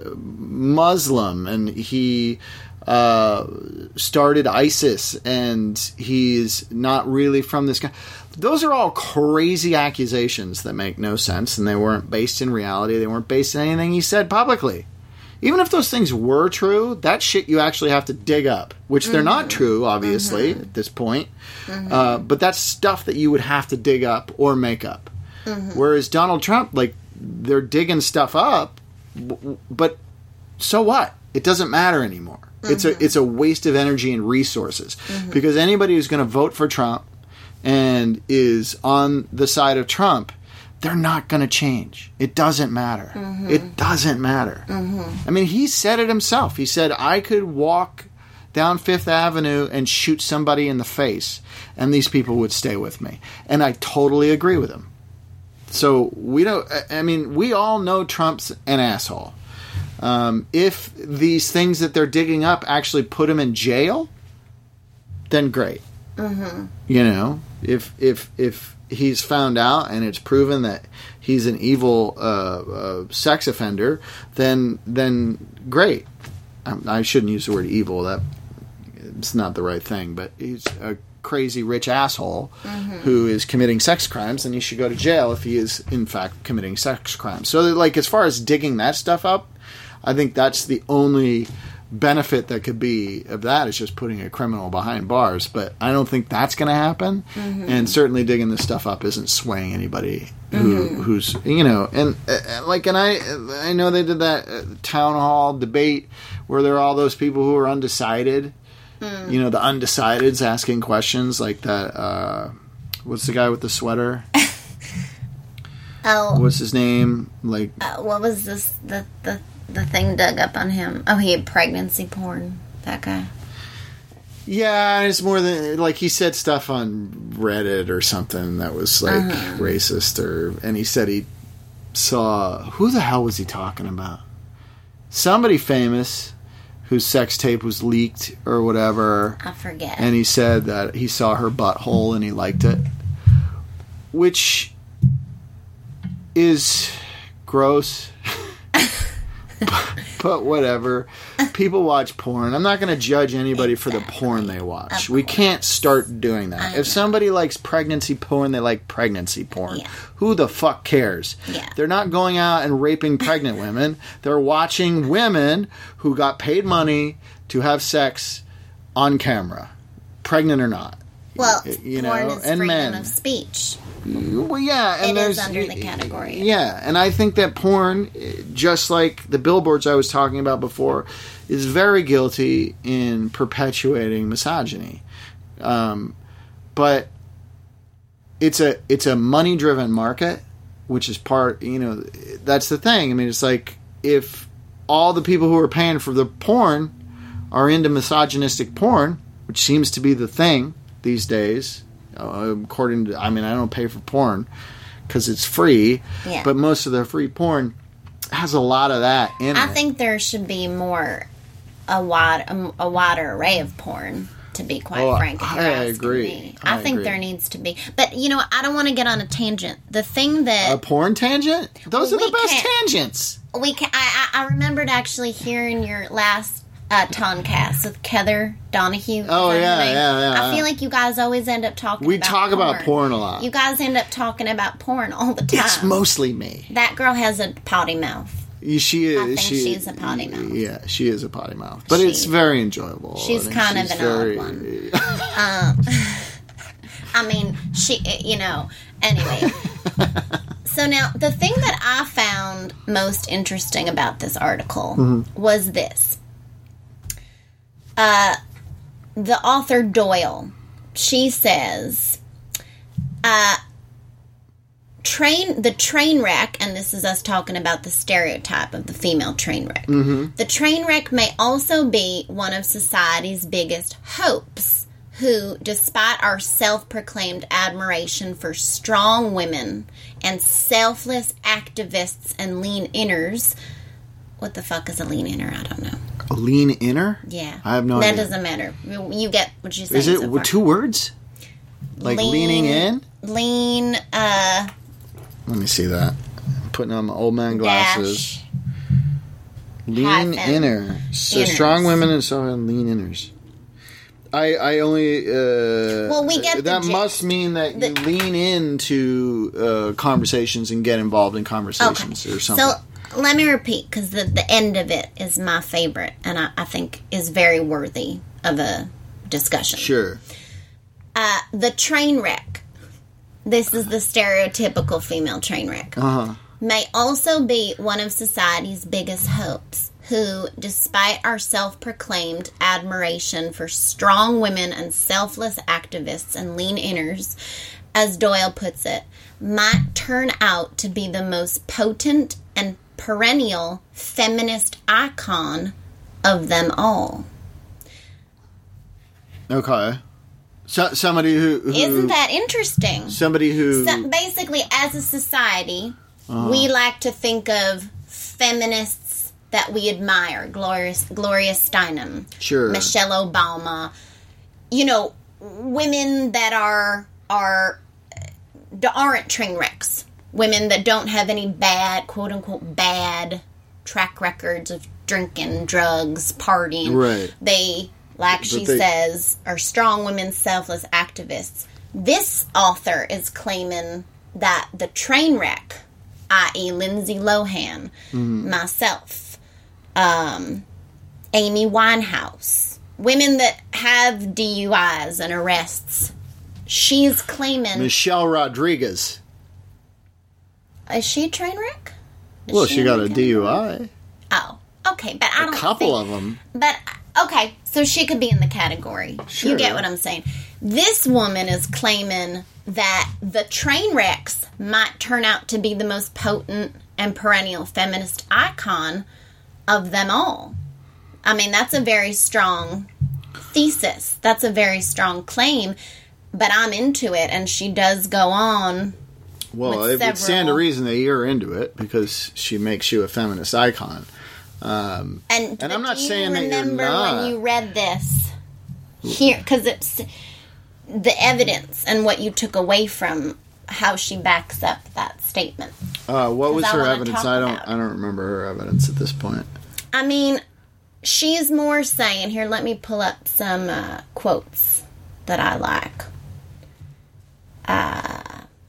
Muslim, and he... Uh, started ISIS, and he's not really from this guy. Those are all crazy accusations that make no sense, and they weren't based in reality. They weren't based in anything he said publicly. Even if those things were true, that shit you actually have to dig up, which they're mm-hmm. not true, obviously, mm-hmm. at this point. Mm-hmm. Uh, but that's stuff that you would have to dig up or make up. Mm-hmm. Whereas Donald Trump, like, they're digging stuff up, but so what? It doesn't matter anymore. Mm-hmm. It's a it's a waste of energy and resources, mm-hmm. because anybody who's going to vote for Trump and is on the side of Trump, they're not going to change. It doesn't matter. Mm-hmm. It doesn't matter. Mm-hmm. I mean, he said it himself. He said, I could walk down Fifth Avenue and shoot somebody in the face, and these people would stay with me. And I totally agree with him. So we don't. I mean, we all know Trump's an asshole. Um, if these things that they're digging up actually put him in jail, then great. Mm-hmm. You know, if if if he's found out and it's proven that he's an evil uh, uh, sex offender, then then great. I, I shouldn't use the word evil. That it's not the right thing. But he's a crazy rich asshole mm-hmm. who is committing sex crimes, and he should go to jail if he is in fact committing sex crimes. So, like, as far as digging that stuff up, I think that's the only benefit that could be of that is just putting a criminal behind bars. But I don't think that's going to happen. Mm-hmm. And certainly digging this stuff up isn't swaying anybody who, mm-hmm. who's, you know, and uh, like, and I, I know they did that uh, town hall debate where there are all those people who are undecided, mm. you know, the undecideds asking questions like that, uh, What's the guy with the sweater? Oh. What's his name? Like, uh, what was this, the, the, the thing dug up on him? Oh, he had pregnancy porn. That guy. Yeah, it's more than, like, he said stuff on Reddit or something that was, like, uh-huh. racist, or, and he said he saw, who the hell was he talking about? Somebody famous whose sex tape was leaked or whatever. I forget. And he said that he saw her butthole and he liked it. Which is gross. but, but whatever. People watch porn. I'm not going to judge anybody exactly. for the porn they watch. We can't start doing that. If somebody likes pregnancy porn, they like pregnancy porn. Yeah. Who the fuck cares? Yeah. They're not going out and raping pregnant women. They're watching women who got paid money to have sex on camera, pregnant or not. Well, you porn know, is and freedom men. of speech. Well, yeah, and it there's is under the category. Yeah, and I think that porn, just like the billboards I was talking about before, is very guilty in perpetuating misogyny. Um, but it's a it's a money driven market, which is part. You know, that's the thing. I mean, it's like if all the people who are paying for the porn are into misogynistic porn, which seems to be the thing these days. Uh, according to, I mean, I don't pay for porn because it's free, yeah. but most of the free porn has a lot of that in I it. I think there should be more, a wide, a, a wider array of porn, to be quite oh, frank. If I you're asking agree. Me. I, I think agree. there needs to be, but you know, I don't want to get on a tangent. The thing that a porn tangent, those well, are the best can, tangents. We can. I, I I remembered actually hearing your last. Uh, Toncast with Heather Donahue. Oh yeah, yeah, yeah. I feel like you guys always end up talking. We about talk porn. about porn a lot. You guys end up talking about porn all the time. It's mostly me. That girl has a potty mouth. She is. I think she, she's a potty mouth. Yeah, she is a potty mouth, but she, it's very enjoyable. She's kind she's of an very, odd one. um, I mean, she. You know. Anyway. So now, the thing that I found most interesting about this article mm-hmm. was this. Uh, the author Doyle, she says, uh, train the train wreck, and this is us talking about the stereotype of the female train wreck. Mm-hmm. The train wreck may also be one of society's biggest hopes, who, despite our self-proclaimed admiration for strong women and selfless activists and lean inners, what the fuck is a lean inner? I don't know. A lean inner? Yeah. I have no that idea. That doesn't matter. You get what you're saying. Is it so far. two words? Like lean, leaning in? Lean, uh... Let me see that. I'm putting on my old man glasses. Dash, lean inner. So inners. Strong women and so on lean inners. I, I only... Uh, well, we get that the, must mean that the, you lean into uh, conversations and get involved in conversations okay. or something. So, let me repeat, because the, the end of it is my favorite, and I, I think is very worthy of a discussion. Sure. Uh, the train wreck, this is the stereotypical female train wreck, uh-huh. may also be one of society's biggest hopes, who, despite our self-proclaimed admiration for strong women and selfless activists and lean inners, as Doyle puts it, might turn out to be the most potent and perennial feminist icon of them all. Okay. So, somebody who, who... Isn't that interesting? Somebody who... So basically, as a society, uh-huh. we like to think of feminists that we admire. Gloria, Gloria Steinem. Sure. Michelle Obama. You know, women that are, are aren't train wrecks. Women that don't have any bad, quote-unquote, bad track records of drinking, drugs, partying. Right. They, like but she they, says, are strong women, selfless activists. This author is claiming that the train wreck, that is. Lindsay Lohan, mm-hmm. myself, um, Amy Winehouse, women that have D U Is and arrests, she's claiming... Michelle Rodriguez. Is she a train wreck? Is well, she, she got a D U I. Oh, okay, but I a don't. A couple think, of them. But okay, so she could be in the category. Sure. You get what I'm saying? This woman is claiming that the train wrecks might turn out to be the most potent and perennial feminist icon of them all. I mean, that's a very strong thesis. That's a very strong claim, but I'm into it, and she does go on. Well, it would stand to reason that you're into it because she makes you a feminist icon. Um, and and I'm not saying that you're not. Remember when you read this here, because it's the evidence and what you took away from how she backs up that statement. Uh, what was her evidence? I don't. About. I don't remember her evidence at this point. I mean, she's more saying here. Let me pull up some uh, quotes that I like. Uh,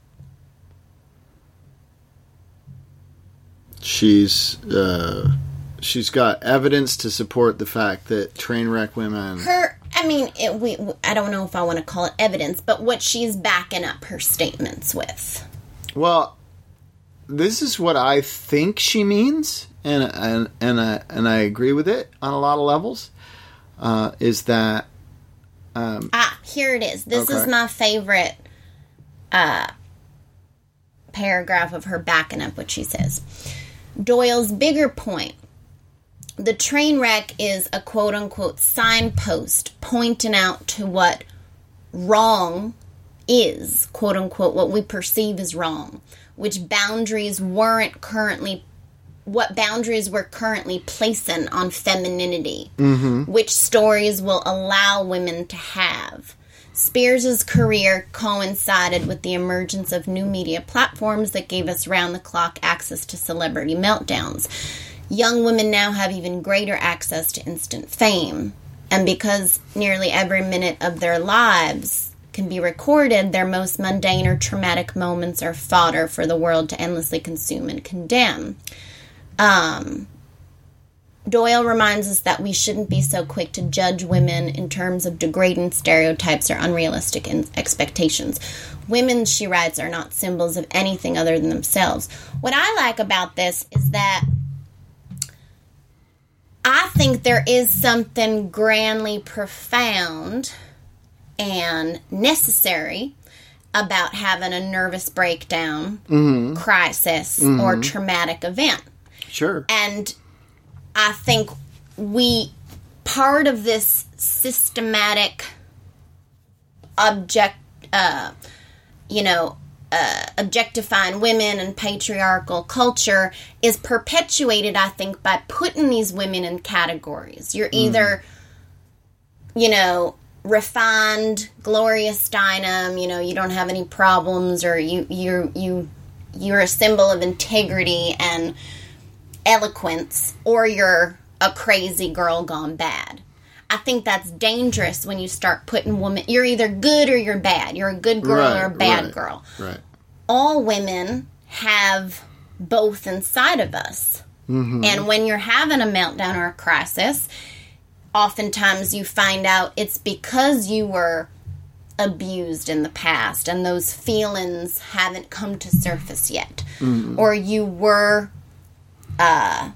she's uh, she's got evidence to support the fact that train wreck women. Her, I mean, it, we. I don't know if I want to call it evidence, but what she's backing up her statements with. Well, this is what I think she means, and and and I, and I agree with it on a lot of levels. Uh, is that um, ah here it is? This okay. is my favorite uh, paragraph of her backing up what she says. Doyle's bigger point: the train wreck is a quote unquote signpost pointing out to what wrong is, quote unquote, what we perceive as wrong, which boundaries weren't currently, what boundaries we're currently placing on femininity, mm-hmm. which stories will allow women to have. Spears' career coincided with the emergence of new media platforms that gave us round-the-clock access to celebrity meltdowns. Young women now have even greater access to instant fame. And because nearly every minute of their lives can be recorded, their most mundane or traumatic moments are fodder for the world to endlessly consume and condemn. Um, Doyle reminds us that we shouldn't be so quick to judge women in terms of degrading stereotypes or unrealistic in- expectations. Women, she writes, are not symbols of anything other than themselves. What I like about this is that I think there is something grandly profound and necessary about having a nervous breakdown, mm-hmm. crisis, mm-hmm. or traumatic event. Sure. And I think we, part of this systematic object, uh, you know, uh, objectifying women and patriarchal culture is perpetuated, I think, by putting these women in categories. You're either, mm. you know, refined Gloria Steinem, you know, you don't have any problems, or you you you you're a symbol of integrity and eloquence, or you're a crazy girl gone bad. I think that's dangerous when you start putting women, you're either good or you're bad. You're a good girl right, or a bad right, girl. Right. All women have both inside of us. Mm-hmm. And when you're having a meltdown or a crisis, oftentimes you find out it's because you were abused in the past and those feelings haven't come to surface yet. Mm-hmm. Or you were, uh,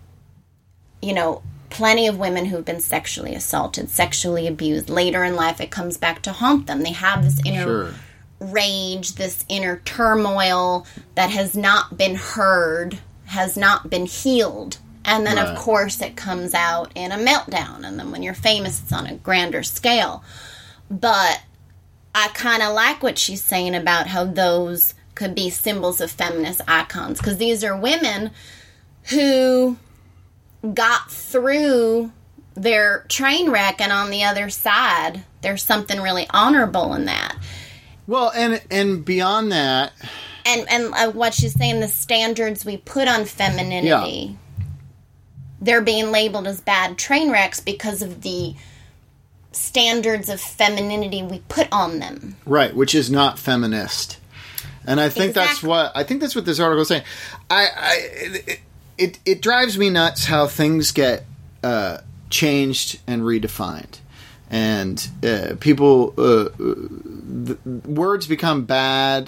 you know, plenty of women who've been sexually assaulted, sexually abused. Later in life, it comes back to haunt them. They have this inner sure. rage, this inner turmoil that has not been heard, has not been healed. And then, right. of course, it comes out in a meltdown. And then when you're famous, it's on a grander scale. But I kind of like what she's saying about how those could be symbols of feminist icons. Because these are women who got through their train wreck, and on the other side, there's something really honorable in that. Well, and and beyond that... And, and uh, what she's saying, the standards we put on femininity... Yeah. They're being labeled as bad train wrecks because of the standards of femininity we put on them. Right, which is not feminist. And I think exactly. that's what I think that's what this article is saying. I, I it, it it drives me nuts how things get uh, changed and redefined, and uh, people uh, the, words become bad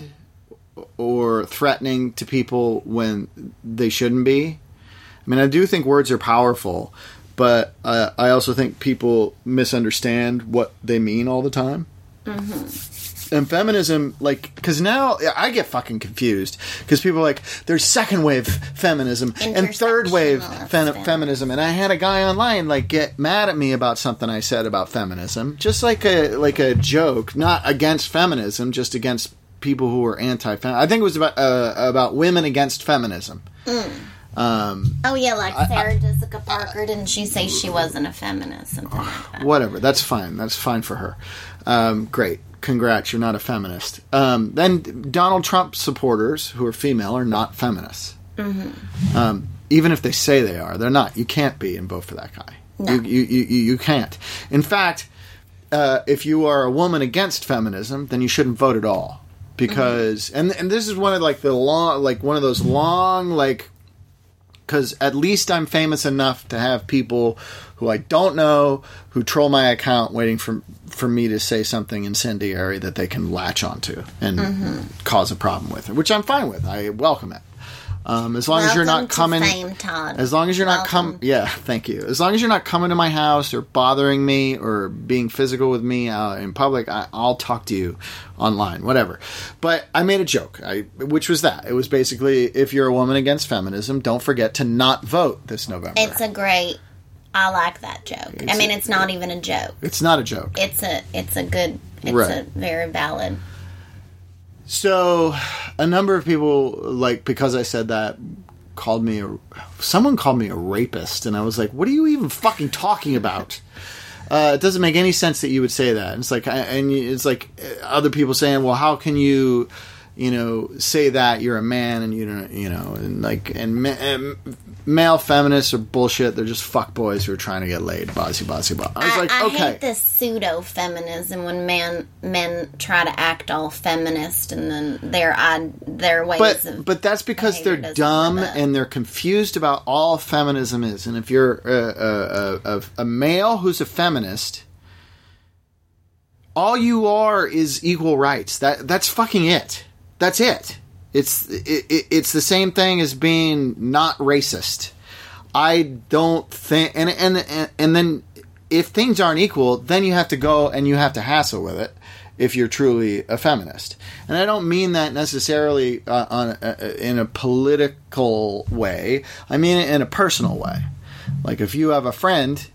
or threatening to people when they shouldn't be. I mean, I do think words are powerful, but uh, I also think people misunderstand what they mean all the time. Mm-hmm. And feminism, like, because now I get fucking confused because people are like, there's second wave feminism and third wave fem- feminism. And I had a guy online like get mad at me about something I said about feminism, just like a like a joke, not against feminism, just against people who are anti-fem. I think it was about uh, about women against feminism. Mm. Um, oh yeah, like Sarah I, I, Jessica Parker, didn't she say she wasn't a feminist? Something like that. Whatever, that's fine. That's fine for her. Um, great. Congrats, you're not a feminist. Um, then Donald Trump supporters who are female are not feminists. Mm-hmm. Um, even if they say they are, they're not. You can't be and vote for that guy. No. You, you, you, you can't. In fact, uh, if you are a woman against feminism, then you shouldn't vote at all. Because, mm-hmm. and and this is one of like the long, like one of those long, like, because at least I'm famous enough to have people who I don't know who troll my account waiting for for me to say something incendiary that they can latch onto and mm-hmm. cause a problem with it, which I'm fine with. I welcome it. Um, as long Welcome as you're not coming, to fame, Todd. As long as you're Welcome. not coming, yeah, thank you. As long as you're not coming to my house or bothering me or being physical with me uh, in public, I, I'll talk to you online, whatever. But I made a joke, I, which was that. It was basically, if you're a woman against feminism, don't forget to not vote this November. It's a great. I like that joke. It's I mean, a, it's not even a joke. It's not a joke. It's a. It's a good. It's right. a very valid. So, a number of people, like, because I said that, called me a... Someone called me a rapist, and I was like, what are you even fucking talking about? Uh, it doesn't make any sense that you would say that. And it's like, and it's like other people saying, well, how can you, you know, say that you're a man and you don't, you know, and like, and, ma- and male feminists are bullshit. They're just fuckboys who are trying to get laid. Bossy, bossy, bossy. I was I, like, I okay. I hate this pseudo-feminism when man, men try to act all feminist and then their their ways but, of But that's because they're dumb and they're confused about all feminism is. And if you're a, a, a, a male who's a feminist, all you are is equal rights. That That's fucking it. That's it. It's it, it, it's the same thing as being not racist. I don't think, and, and and and then if things aren't equal, then you have to go and you have to hassle with it if you're truly a feminist. And I don't mean that necessarily uh, on a, in a political way. I mean it in a personal way. Like if you have a friend.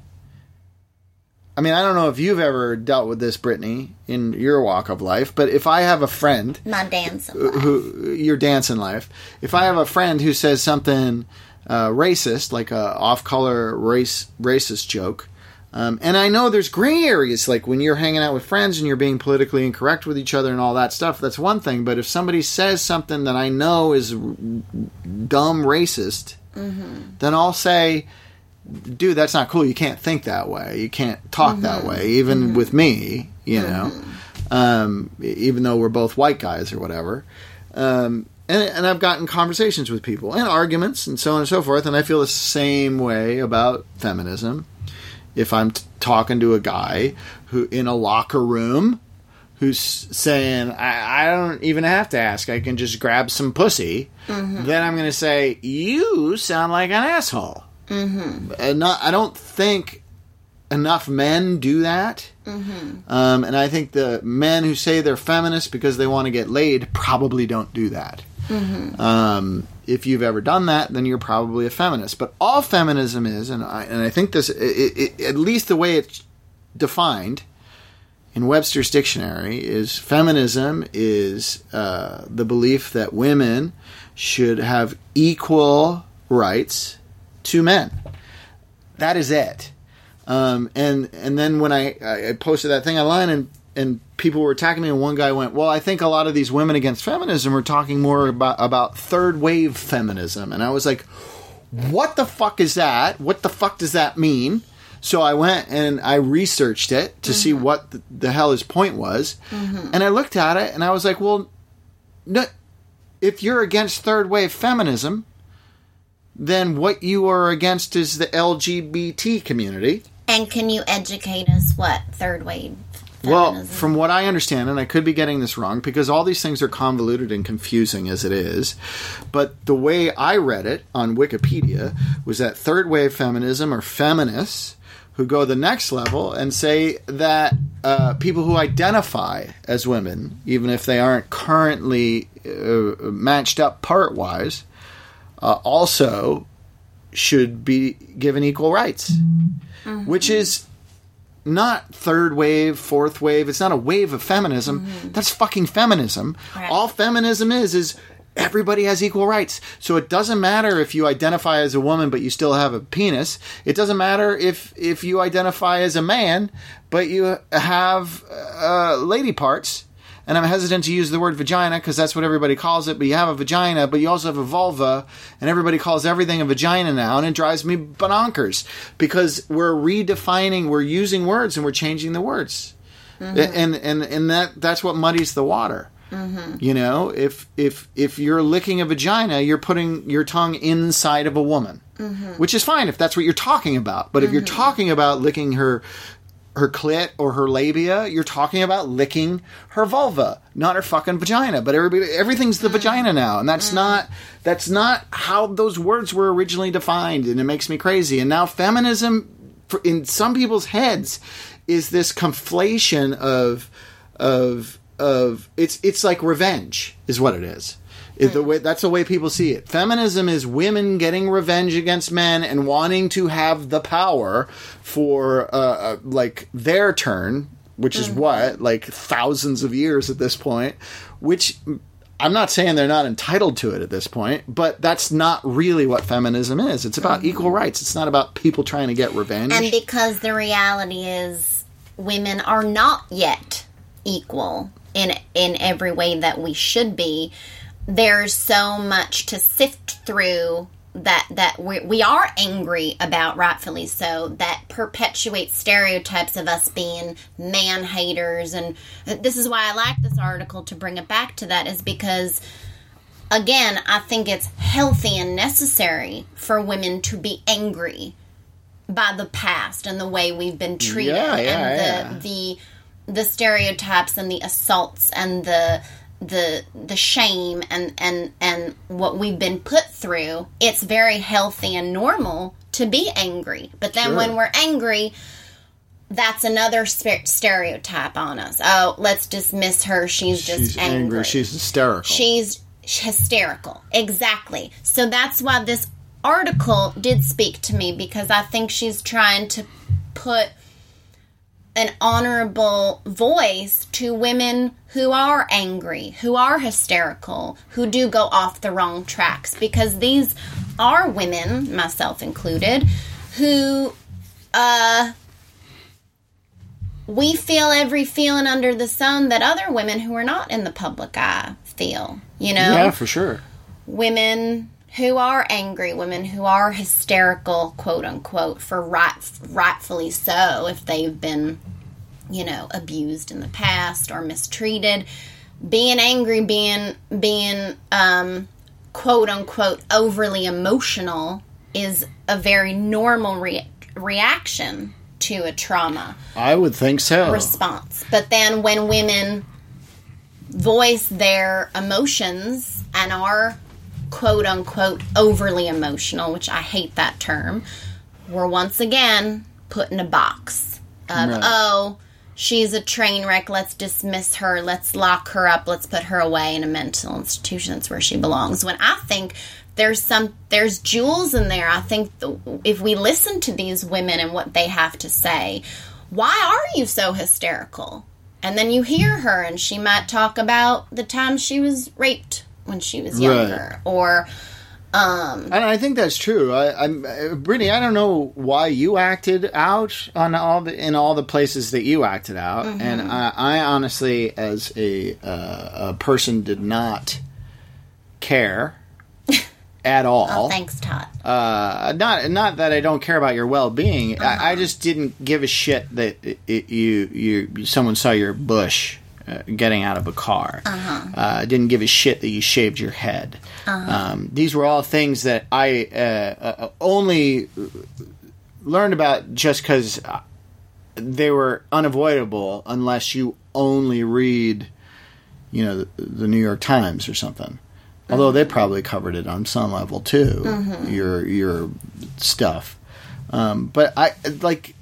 I mean, I don't know if you've ever dealt with this, Brittany, in your walk of life, but if I have a friend... My dancing life. Who, your dancing life. If I have a friend who says something uh, racist, like a off-color race racist joke, um, and I know there's gray areas, like when you're hanging out with friends and you're being politically incorrect with each other and all that stuff, that's one thing, but if somebody says something that I know is r- dumb racist, mm-hmm. then I'll say... Dude, that's not cool. You can't think that way. You can't talk mm-hmm. that way, even mm-hmm. with me, you know, mm-hmm. um, even though we're both white guys or whatever. Um, and, and I've gotten conversations with people and arguments and so on and so forth. And I feel the same way about feminism. If I'm t- talking to a guy who in a locker room who's saying, I, I don't even have to ask, I can just grab some pussy, mm-hmm. then I'm going to say, you sound like an asshole. Mm-hmm. And not, I don't think enough men do that. Mm-hmm. Um, and I think the men who say they're feminists because they want to get laid probably don't do that. Mm-hmm. Um, if you've ever done that, then you're probably a feminist. But all feminism is, and I, and I think this, it, it, at least the way it's defined in Webster's dictionary, is feminism is uh, the belief that women should have equal rights to men. That is it. Um, and and then when I, I posted that thing online and, and people were attacking me, and one guy went, well, I think a lot of these women against feminism are talking more about, about third wave feminism. And I was like, what the fuck is that? What the fuck does that mean? So I went and I researched it to mm-hmm. see what the, the hell his point was. Mm-hmm. And I looked at it and I was like, well, no, if you're against third wave feminism, then what you are against is the L G B T community. And can you educate us what third wave feminism? Well, from what I understand, and I could be getting this wrong, because all these things are convoluted and confusing as it is, but the way I read it on Wikipedia was that third wave feminism are feminists who go the next level and say that uh, people who identify as women, even if they aren't currently uh, matched up part-wise, uh, also should be given equal rights, mm-hmm. which is not third wave, fourth wave. It's not a wave of feminism. Mm-hmm. That's fucking feminism. Right. All feminism is is everybody has equal rights. So it doesn't matter if you identify as a woman but you still have a penis. It doesn't matter if if you identify as a man but you have uh, lady parts. And I'm hesitant to use the word vagina because that's what everybody calls it. But you have a vagina, but you also have a vulva. And everybody calls everything a vagina now. And it drives me bonkers because we're redefining, we're using words and we're changing the words. Mm-hmm. And and and that that's what muddies the water. Mm-hmm. You know, if if if you're licking a vagina, you're putting your tongue inside of a woman, mm-hmm. which is fine if that's what you're talking about. But mm-hmm. if you're talking about licking her her clit or her labia, you're talking about licking her vulva, not her fucking vagina. But everybody, everything's the mm. vagina now, and that's mm. not that's not how those words were originally defined, and it makes me crazy. And now feminism, for, in some people's heads, is this conflation of of of it's it's like revenge, is what it is. Is the way, that's the way people see it. Feminism is women getting revenge against men and wanting to have the power for, uh, uh, like, their turn, which is mm-hmm. what? Like, thousands of years at this point, which I'm not saying they're not entitled to it at this point, but that's not really what feminism is. It's about mm-hmm. equal rights. It's not about people trying to get revenge. And because the reality is women are not yet equal in in every way that we should be, there's so much to sift through that that we, we are angry about, rightfully so, that perpetuates stereotypes of us being man haters. And this is why I like this article, to bring it back to that, is because, again, I think it's healthy and necessary for women to be angry by the past and the way we've been treated, yeah, yeah, and yeah. the, the the stereotypes and the assaults and the the the shame and, and, and what we've been put through. It's very healthy and normal to be angry. But then sure. when we're angry, that's another stereotype on us. Oh, let's dismiss her. She's just She's angry. angry. She's hysterical. She's hysterical. Exactly. So that's why this article did speak to me, because I think she's trying to put an honorable voice to women who are angry, who are hysterical, who do go off the wrong tracks, because these are women, myself included, who uh, we feel every feeling under the sun that other women who are not in the public eye feel, you know? Yeah, for sure. Women who are angry, women who are hysterical, quote unquote, for right, rightfully so, if they've been, you know, abused in the past or mistreated. Being angry, being, being, um, quote unquote, overly emotional is a very normal re- reaction to a trauma. I would think so. Response. But then when women voice their emotions and are, quote unquote, overly emotional, which I hate that term, we're once again put in a box of, right. oh, she's a train wreck, let's dismiss her, let's lock her up, let's put her away in a mental institution. That's where she belongs. When I think there's some, there's jewels in there. I think the, if we listen to these women and what they have to say, why are you so hysterical? And then you hear her and she might talk about the time she was raped when she was younger, right. or um and I think that's true. I, I'm Brittany, I don't know why you acted out on all the in all the places that you acted out, mm-hmm. and I, I honestly, as a uh, a person, did not care at all. Oh, thanks, Todd. Uh, not not that I don't care about your well being. Uh-huh. I, I just didn't give a shit that it, it, you you someone saw your bush Uh, getting out of a car. Uh-huh. Uh, didn't give a shit that you shaved your head. Uh-huh. Um, these were all things that I uh, uh, only learned about just because they were unavoidable unless you only read, you know, the, the New York Times or something. Uh-huh. Although they probably covered it on some level too, uh-huh. your your stuff. Um, but I like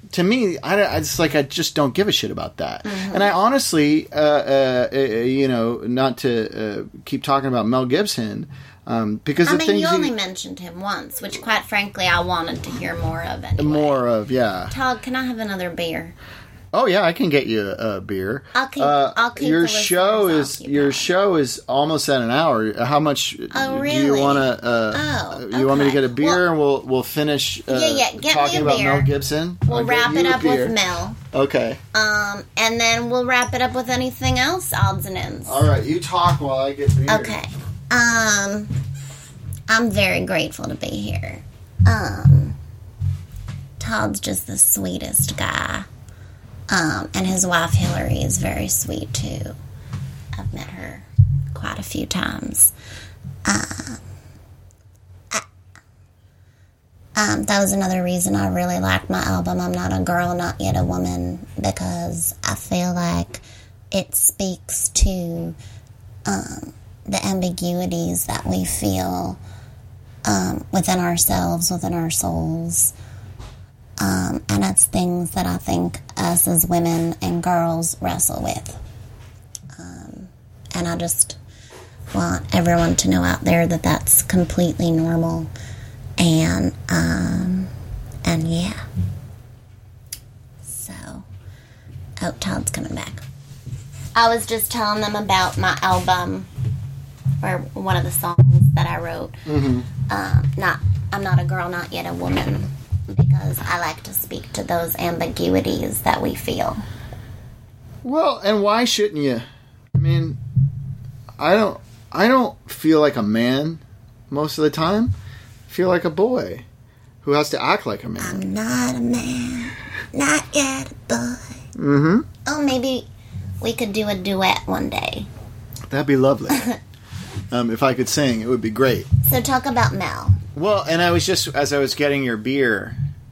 to me, I, I it's like I just don't give a shit about that. Mm-hmm. And I honestly, uh, uh, uh, you know, not to uh, keep talking about Mel Gibson, um, because I the mean, things you only he, mentioned him once, which, quite frankly, I wanted to hear more of. Anyway. More of, yeah. Todd, can I have another beer? Oh yeah, I can get you a, a beer. I'll keep. Uh, I'll keep your the show is occupied. your show is almost at an hour. How much Oh, really? do you want to? Uh, Oh, you want me to okay. get a beer Well, and we'll we'll finish uh, yeah, yeah. Get me talking a about beer. Mel Gibson? We'll I'll get wrap you it a up beer. with Mel. Okay. Um, and then we'll wrap it up with anything else, odds and ends. All right, you talk while I get beer. Okay. Um, I'm very grateful to be here. Um, Todd's just the sweetest guy. Um, and his wife Hillary is very sweet too. I've met her quite a few times. Um, I, um, that was another reason I really liked my album, I'm Not a Girl, Not Yet a Woman, because I feel like it speaks to um, the ambiguities that we feel um, within ourselves, within our souls. Um, and it's things that I think us as women and girls wrestle with. Um, and I just want everyone to know out there that that's completely normal. And, um, and yeah. So, oh, Todd's coming back. I was just telling them about my album, or one of the songs that I wrote. Mm-hmm. Um, not, I'm Not a Girl, Not Yet a Woman. Because I like to speak to those ambiguities that we feel. Well, and why shouldn't you? I mean, I don't I don't feel like a man most of the time. I feel like a boy who has to act like a man. I'm not a man, not yet a boy. Mm-hmm. Oh, maybe we could do a duet one day. That'd be lovely. um, if I could sing, it would be great. So talk about Mel. Well, and I was just, as I was getting your beer,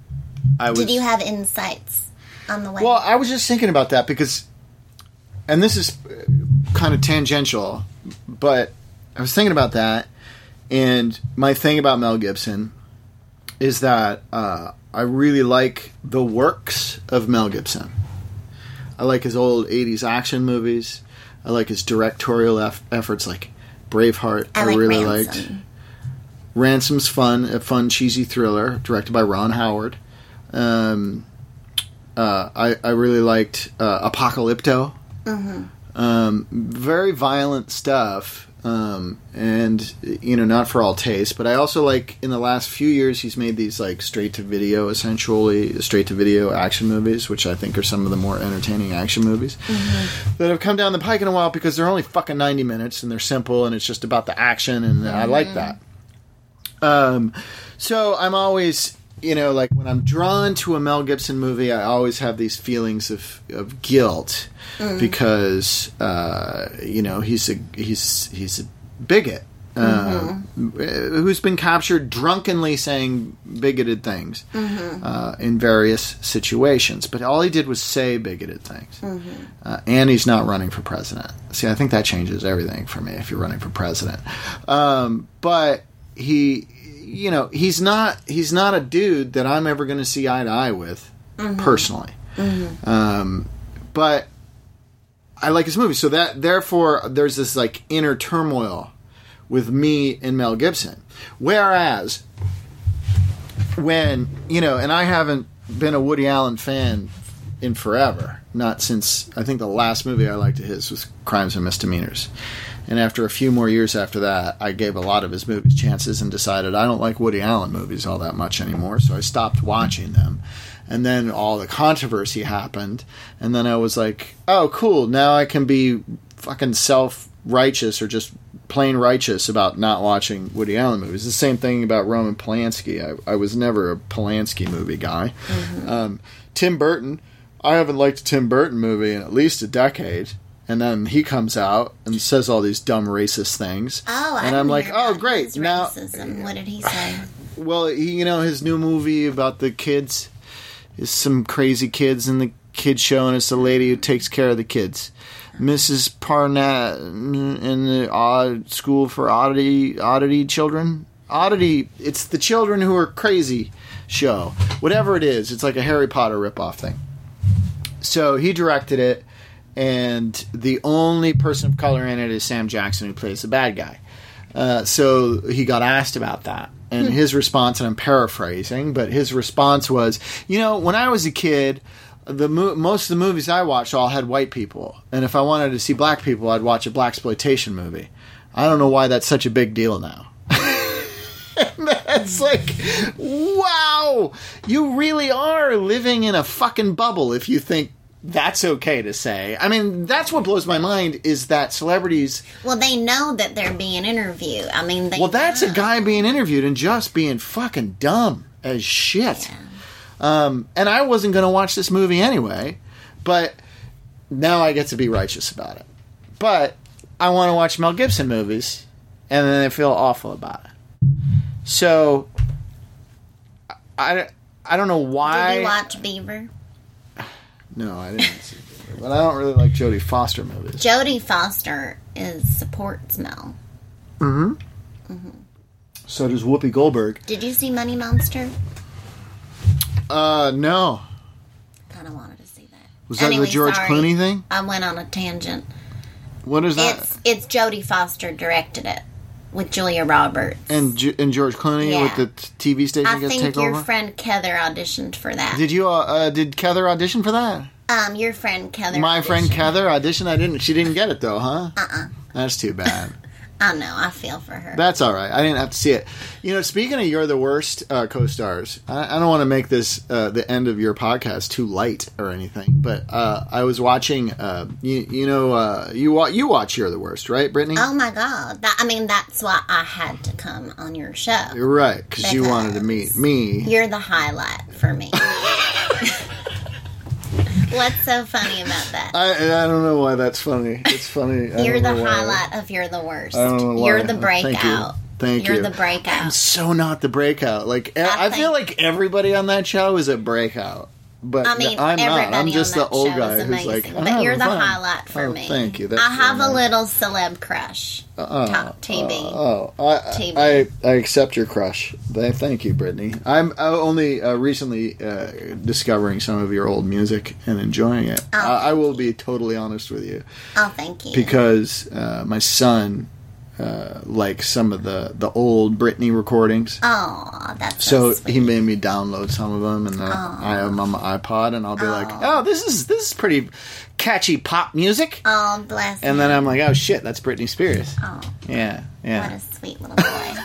I was... Did you have insights on the way? Well, I was just thinking about that because, and this is kind of tangential, but I was thinking about that, and my thing about Mel Gibson is that uh, I really like the works of Mel Gibson. I like his old eighties action movies. I like his directorial eff- efforts like Braveheart. I, I like really Ransom. liked. Ransom's fun, a fun, cheesy thriller directed by Ron Howard. Um, uh, I, I really liked uh, Apocalypto. Mm-hmm. Um, very violent stuff, um, and you know, not for all taste. But I also like in the last few years he's made these like straight to video, essentially straight to video action movies, which I think are some of the more entertaining action movies mm-hmm. that have come down the pike in a while because they're only fucking ninety minutes and they're simple and it's just about the action, and mm-hmm. I like that. Um, so I'm always, you know, like when I'm drawn to a Mel Gibson movie, I always have these feelings of, of guilt mm. because, uh, you know, he's a, he's, he's a bigot, uh, mm-hmm. who's been captured drunkenly saying bigoted things, mm-hmm. uh, in various situations. But all he did was say bigoted things. Mm-hmm. Uh, and he's not running for president. See, I think that changes everything for me if you're running for president. Um, but he, you know, he's not he's not a dude that I'm ever going to see eye to eye with, mm-hmm. personally. Mm-hmm. Um, but I like his movies, so that therefore there's this like inner turmoil with me and Mel Gibson. Whereas when, you know, and I haven't been a Woody Allen fan in forever, not since I think the last movie I liked of his was Crimes and Misdemeanors. And after a few more years after that, I gave a lot of his movies chances and decided I don't like Woody Allen movies all that much anymore, so I stopped watching them. And then all the controversy happened, and then I was like, oh, cool, now I can be fucking self-righteous or just plain righteous about not watching Woody Allen movies. The same thing about Roman Polanski. I, I was never a Polanski movie guy. Mm-hmm. Um, Tim Burton, I haven't liked a Tim Burton movie in at least a decade. And then he comes out and says all these dumb racist things. Oh, I and I'm like, oh, his great. Now, racism. What did he say? Well, he, you know, his new movie about the kids is some crazy kids in the kid show, and it's the lady who takes care of the kids. Missus Parnett in the odd school for oddity oddity children. Oddity, it's the children who are crazy show. Whatever it is, it's like a Harry Potter ripoff thing. So he directed it, and the only person of color in it is Sam Jackson, who plays the bad guy. Uh, so he got asked about that. And his response, and I'm paraphrasing, but his response was, you know, when I was a kid, the mo- most of the movies I watched all had white people. And if I wanted to see black people, I'd watch a blaxploitation movie. I don't know why that's such a big deal now. And that's like, wow, you really are living in a fucking bubble if you think that's okay to say. I mean, that's what blows my mind is that celebrities... Well, they know that they're being interviewed. I mean, they Well, that's know. a guy being interviewed and just being fucking dumb as shit. Yeah. Um, and I wasn't going to watch this movie anyway, but now I get to be righteous about it. But I want to watch Mel Gibson movies, and then I feel awful about it. So, I, I don't know why... Did you watch Beaver? No, I didn't see Beaver. But I don't really like Jodie Foster movies. Jodie Foster is supports Mel. Mm-hmm. Mm-hmm. So does Whoopi Goldberg. Did you see Money Monster? Uh, no. Kind of wanted to see that. Was that Anyway, the George sorry. Clooney thing? I went on a tangent. What is that? It's it's Jodie Foster directed it with Julia Roberts. And G- and George Clooney Yeah. with the t- T V station I gets think take your over? friend Kether auditioned for that. Did you, uh, uh, did Kether audition for that? Um, your friend Kether. My friend auditioned. Kether auditioned? I didn't, she didn't get it though, huh? Uh-uh. That's too bad. I know. I feel for her. That's all right. I didn't have to see it. You know, speaking of You're the Worst uh, co-stars, I, I don't want to make this uh, the end of your podcast too light or anything, but uh, I was watching. Uh, you, you know, uh, you wa- you watch You're the Worst, right, Brittany? Oh my God! That, I mean, that's why I had to come on your show. You're right, because you wanted to meet me. You're the highlight for me. What's so funny about that? I I don't know why that's funny. It's funny. I You're the don't know why. highlight of You're the Worst. I don't know why. You're the Thank you. breakout. Thank You're you. the breakout. I'm so not the breakout. Like I, I feel like everybody on that show is a breakout. But I mean, I'm everybody not. I'm just on the that old show guy is who's amazing. like, I'm but you're having the fun. highlight for oh, me. Thank you. That's I have very a nice. little celeb crush. Oh, Top T V. Oh, oh. I, T V. I I accept your crush. Th- Thank you, Brittany. I'm uh, only uh, recently uh, discovering some of your old music and enjoying it. Oh, I, I will be totally honest with you Oh, thank you. because uh, my son uh, likes some of the, the old Britney recordings. Oh, that's so, So sweet. he made me download some of them, and uh, I have them on my iPod, and I'll be like, "Oh, this is this is pretty catchy pop music." Oh, bless And him. then I'm like, "Oh shit, that's Britney Spears." Oh, Yeah, yeah. what a sweet little boy.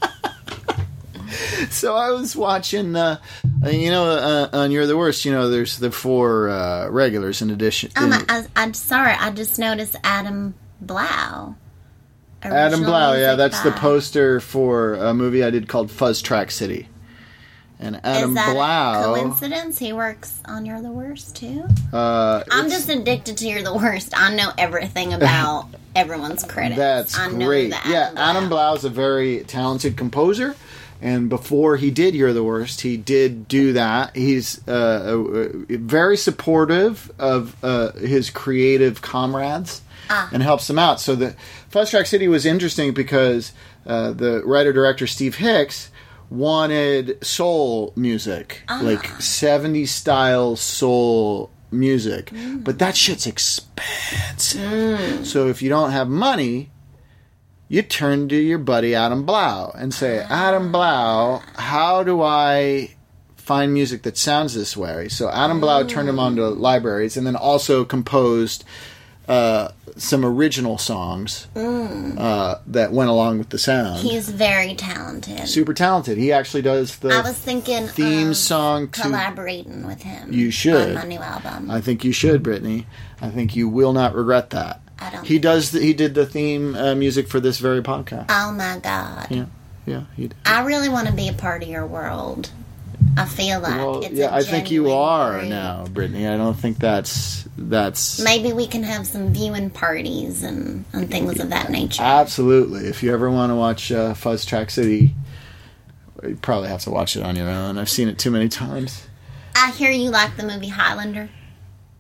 So I was watching, uh, uh, you know, uh, on You're the Worst, you know, there's the four uh, regulars in addition. Oh, in- my, I, I'm sorry. I just noticed Adam Blau. Adam Original Blau, yeah, music that's the by- poster for a movie I did called Fuzz Track City. And Adam Is that Blau. a coincidence? He works on You're the Worst, too? Uh, I'm it's- just addicted to You're the Worst. I know everything about everyone's credits. That's I know great. that Yeah, Adam Blau is a very talented composer. And before he did You're the Worst, he did do that. He's uh, uh, very supportive of uh, his creative comrades Ah. and helps them out. So the Fuzz Track City was interesting because uh, the writer-director Steve Hicks wanted soul music, Ah. like seventies style soul music. But that shit's expensive. So if you don't have money, you turn to your buddy Adam Blau and say, Adam Blau, how do I find music that sounds this way? So Adam Blau turned him on to libraries and then also composed uh, some original songs uh, that went along with the sound. He's very talented. Super talented. He actually does the I was thinking theme of song to... collaborating with him. You should. On my new album. I think you should, Brittany. I think you will not regret that. I don't He does. The, he did the theme uh, music for this very podcast. Oh my God. Yeah, yeah, he did. I really want to be a part of your world. I feel like Well, it's yeah, a I think you genuine are group. now, Brittany. I don't think that's that's Maybe we can have some viewing parties and, and things of that nature. absolutely. If you ever want to watch uh, Fuzz Track City, you probably have to watch it on your own. I've seen it too many times. I hear you like the movie Highlander.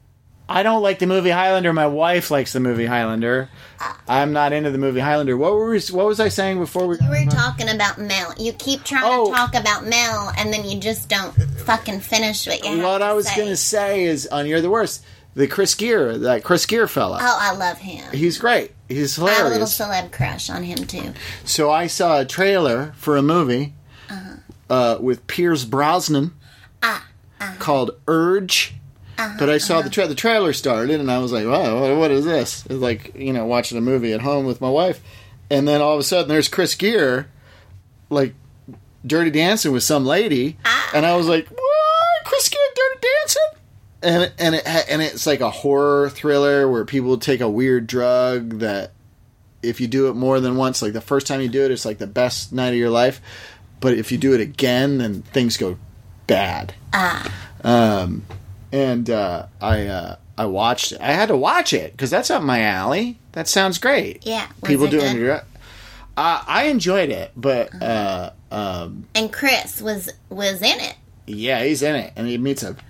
I don't like the movie Highlander. My wife likes the movie Highlander. I'm not into the movie Highlander. What were we, what was I saying before we? You were talking about Mel. You keep trying Oh. to talk about Mel, and then you just don't fucking finish what you have What to I was say. going to say is on You're the Worst. The Chris Gere, that Chris Gere fella. Oh, I love him. He's great. He's I have a little hilarious. celeb crush on him too. So I saw a trailer for a movie Uh-huh. uh, with Pierce Brosnan Ah, uh-huh. called Urge. Uh-huh, But I saw uh-huh. the tra- the trailer started, and I was like, "Wow, what, what is this?" It's like, you know, watching a movie at home with my wife, and then all of a sudden, there's Chris Gere, like Dirty Dancing with some lady, Ah. and I was like, "What? Chris Gere Dirty Dancing?" And and it ha- and it's like a horror thriller where people take a weird drug that, if you do it more than once, like the first time you do it, it's like the best night of your life, but if you do it again, then things go bad. Ah, Um, and uh, I uh, I watched it. I had to watch it because that's up my alley. That sounds great. yeah. Was People it doing good? it. Uh, I enjoyed it, but uh, um, And Chris was was in it. yeah, he's in it, and he meets a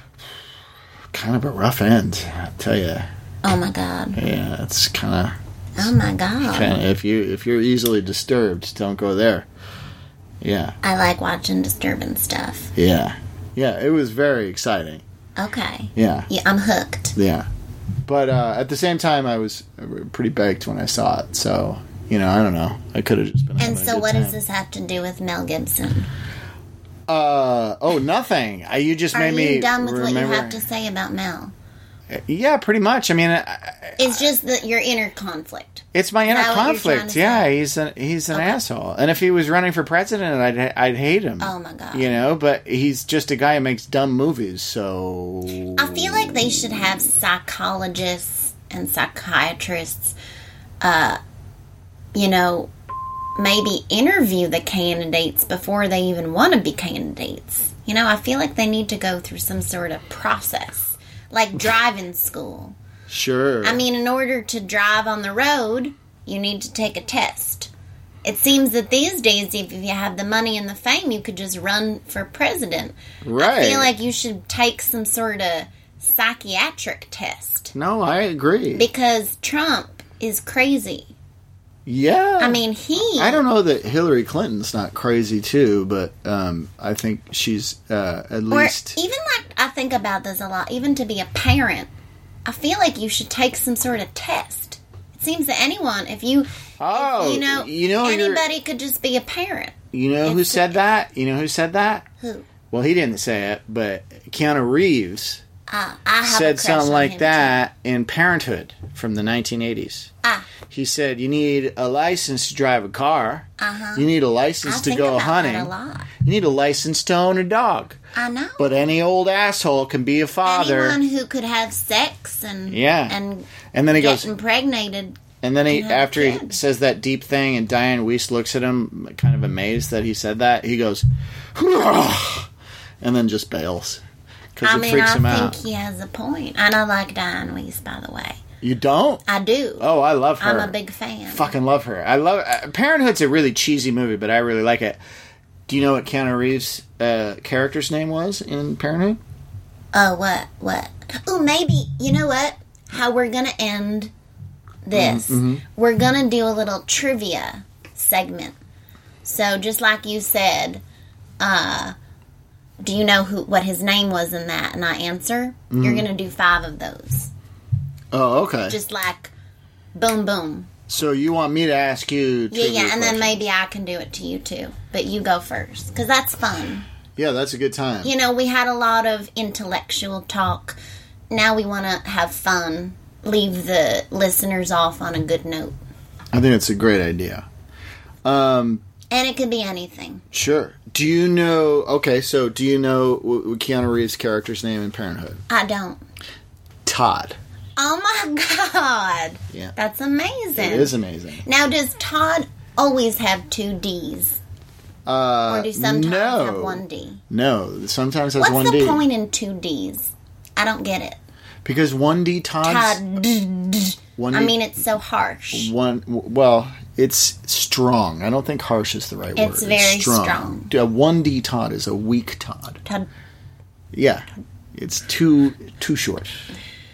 kind of a rough end. I tell you, Oh my god. yeah, it's kind of Oh my god. kind of if you if you're easily disturbed, don't go there. Yeah, I like watching disturbing stuff. yeah, yeah. It was very exciting. Okay. Yeah. Yeah, I'm hooked. Yeah. But uh, at the same time, I was pretty baked when I saw it. So, you know, I don't know. I could have just been having And a so good what time. does this have to do with Mel Gibson? Uh, oh, nothing. I, you just Are made me you done with remember. what you have to say about Mel? Yeah, pretty much. I mean, I, It's just that your inner conflict. it's my inner that what you're trying conflict. to Yeah, say? he's an, he's an Okay. asshole. And if he was running for president, I'd, I'd hate him. Oh my god. You know, but he's just a guy who makes dumb movies, so... I feel like they should have psychologists and psychiatrists, uh, you know, maybe interview the candidates before they even want to be candidates. You know, I feel like they need to go through some sort of process, like driving school. Sure. I mean, in order to drive on the road, you need to take a test. It seems that these days, if you have the money and the fame, you could just run for president. Right. I feel like you should take some sort of psychiatric test. No, I agree. Because Trump is crazy. yeah. I mean, he... I don't know that Hillary Clinton's not crazy too, but um, I think she's uh, at Or least. even like, I think about this a lot, even to be a parent, I feel like you should take some sort of test. It seems that anyone, if you... Oh, if, you know, you know you're- anybody could just be a parent. You know who it's- said that? You know who said that? Who? Well, he didn't say it, but Keanu Reeves Uh, I have a said crush something on like him, that in Parenthood from the nineteen eighties. too. Ah, He said, you need a license to drive a car. uh-huh. You need a I license to think go about hunting. that a lot. You need a license to own a dog. I know. But any old asshole can be a father. Anyone who could have sex and Yeah. and And then he get goes, impregnated. and then he, and have a after he kid. says that deep thing, and Diane Weiss looks at him, kind of amazed that he said that. He goes, and then just bails because I it mean, freaks I him think out. he has a point. And I like Diane Weiss, by the way. You don't? I do. Oh, I love her. I'm a big fan. Fucking love her. I love. Uh, Parenthood's a really cheesy movie, but I really like it. Do you know what Keanu Reeves' uh, character's name was in Parenthood? Oh, what? What? Oh, maybe. You know what? How we're going to end this. Mm-hmm. We're going to do a little trivia segment. So, just like you said, uh, do you know who what his name was in that? And I answer. Mm-hmm. You're going to do five of those. Oh, okay. Just like, boom, boom. So you want me to ask you? Yeah, trivia yeah, and then questions. maybe I can do it to you too. But you go first, because that's fun. Yeah, that's a good time. You know, we had a lot of intellectual talk. Now we want to have fun. Leave the listeners off on a good note. I think it's a great idea. Um, And it could be anything. sure. Do you know? Okay, so do you know what, what Keanu Reeves' character's name in Parenthood? I don't. Todd. Oh my God. Yeah. That's amazing. It is amazing. Now, does Todd always have two D's? Uh, Or do sometimes no. have one D? No, sometimes has What's one the D. point in two D's? I don't get it. Because one D Todd's Todd. one I D, mean, it's so harsh. one. Well, it's strong. I don't think harsh is the right word. It's very strong. A one D Todd is a weak Todd. Todd. Yeah, it's too too short.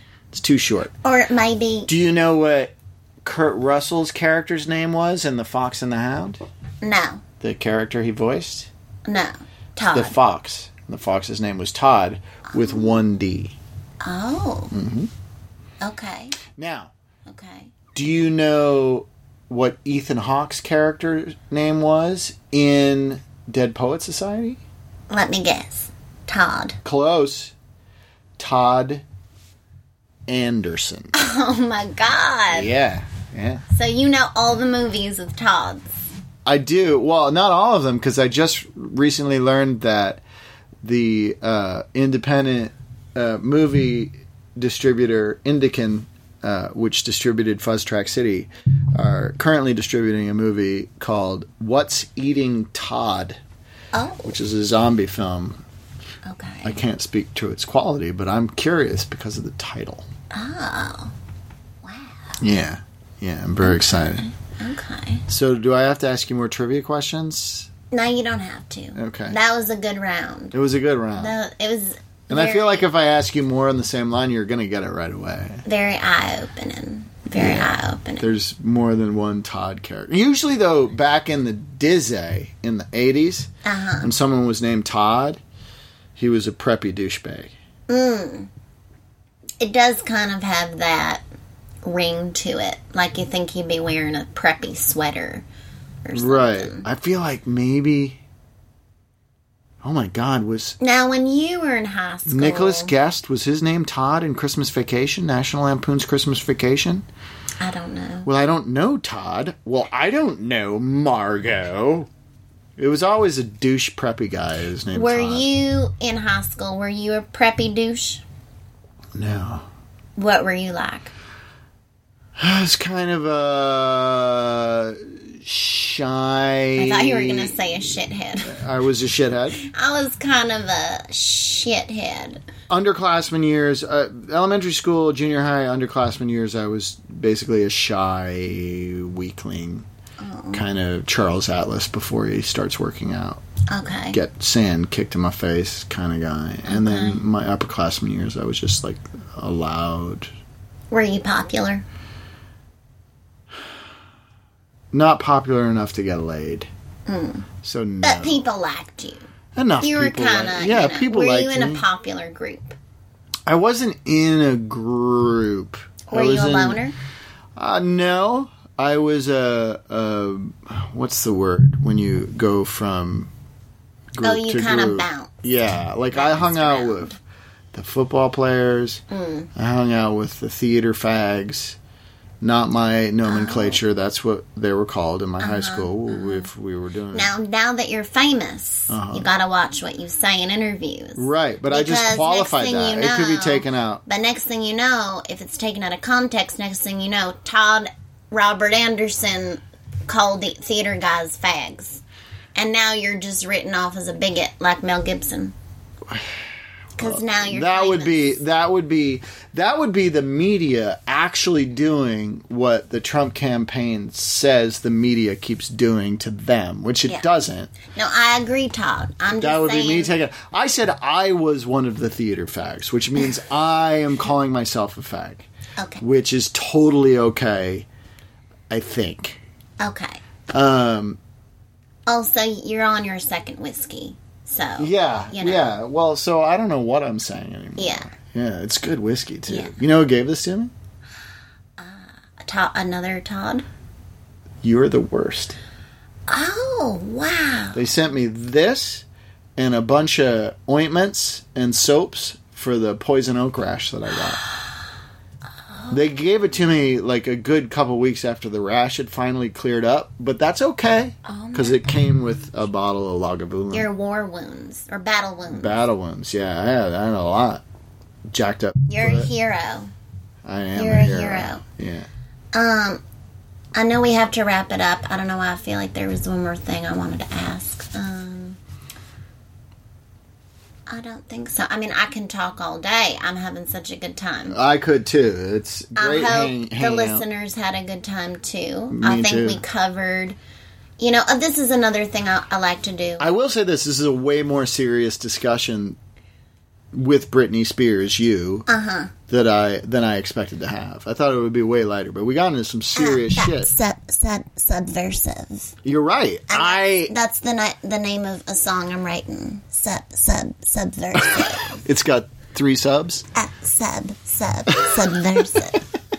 too short. Or maybe... Do you know what Kurt Russell's character's name was in The Fox and the Hound? No. The character he voiced? No. Todd. The Fox. The Fox's name was Todd with oh. one D. Oh. Mm-hmm. Okay. Now, okay. Do you know what Ethan Hawke's character's name was in Dead Poets Society? Let me guess. Todd. Close. Todd Anderson. Oh my God. Yeah, yeah. So you know all the movies with Todds. I do. Well, not all of them, because I just recently learned that the uh, independent uh, movie distributor, Indican, uh, which distributed Fuzz Track City, are currently distributing a movie called What's Eating Todd, oh. which is a zombie film. Okay. I can't speak to its quality, but I'm curious because of the title. Oh. Wow. Yeah. Yeah, I'm very okay. excited. Okay. So do I have to ask you more trivia questions? No, you don't have to. Okay. That was a good round. It was a good round. No, it was And very, I feel like if I ask you more on the same line, you're going to get it right away. Very eye-opening. Very yeah. eye-opening. There's more than one Todd character. Usually, though, back in the Disney, in the eighties, uh-huh. when someone was named Todd, he was a preppy douchebag. Mm. It does kind of have that ring to it. Like you think he'd be wearing a preppy sweater or something. Right. I feel like maybe... Oh my God, was... Now, when you were in high school... Nicholas Guest, was his name Todd in Christmas Vacation? National Lampoon's Christmas Vacation? I don't know. Well, I don't know Todd. Well, I don't know Margot. It was always a douche preppy guy. His name Were Todd. you in high school? Were you a preppy douche? No. What were you like? I was kind of a shy... I thought you were going to say a shithead. I was a shithead. I was kind of a shithead. Underclassmen years, uh, elementary school, junior high, underclassmen years, I was basically a shy weakling. Oh. Kind of Charles Atlas before he starts working out. Okay. Get sand kicked in my face kind of guy. Okay. And then my upperclassmen years, I was just like a loud... Were you popular? Not popular enough to get laid. Mm. So no. But people liked you. Enough you were people kind liked of, Yeah, you know, people were liked you in me. a popular group? I wasn't in a group. Were I was you a in, loner? Uh, no. I was a, a... What's the word? When you go from group oh, you to kind group. of bounce. Yeah, like I hung out around. with the football players. Mm. I hung out with the theater fags. Not my nomenclature. Oh. That's what they were called in my uh-huh, high school uh-huh. if we were doing now, it. Now that you're famous, uh-huh. you got to watch what you say in interviews. Right, but because I just qualified that. You know, it could be taken out. But next thing you know, if it's taken out of context, next thing you know, Todd Robert Anderson called the theater guys fags. And now you're just written off as a bigot like Mel Gibson. Because now you're that famous. would be that would be that would be the media actually doing what the Trump campaign says the media keeps doing to them, which it yeah. doesn't. No, I agree, Todd. I'm that just would saying. be me taking. I said I was one of the theater fags, which means I am calling myself a fag. Okay. Which is totally okay, I think. Okay. Um. Also, you're on your second whiskey. So, yeah, you know. yeah. Well, so I don't know what I'm saying anymore. Yeah. Yeah, it's good whiskey, too. Yeah. You know who gave this to me? Uh, Todd, another Todd? You're the worst. Oh, wow. They sent me this and a bunch of ointments and soaps for the poison oak rash that I got. They gave it to me like a good couple weeks after the rash had finally cleared up, but that's okay because oh it came with a bottle of Lagavulin. Your war wounds or battle wounds. Battle wounds, yeah. I had, I had a lot jacked up. You're a hero. I am You're a a hero. hero. Yeah. Um, I know we have to wrap it up. I don't know why I feel like there was one more thing I wanted to ask. Um... I don't think so. I mean, I can talk all day. I'm having such a good time. I could too. It's great. I hope hang, the hanging listeners out. had a good time too. Me I think too. we covered. You know, uh, this is another thing I, I like to do. I will say this: this is a way more serious discussion with Britney Spears, you, uh-huh. that I than I expected to have. I thought it would be way lighter, but we got into some serious uh, shit. Sub, sub, subversive. You're right. And I. That's, that's the ni- the name of a song I'm writing. Sub, sub, subversive. It's got three subs. Uh, sub, sub, subversive.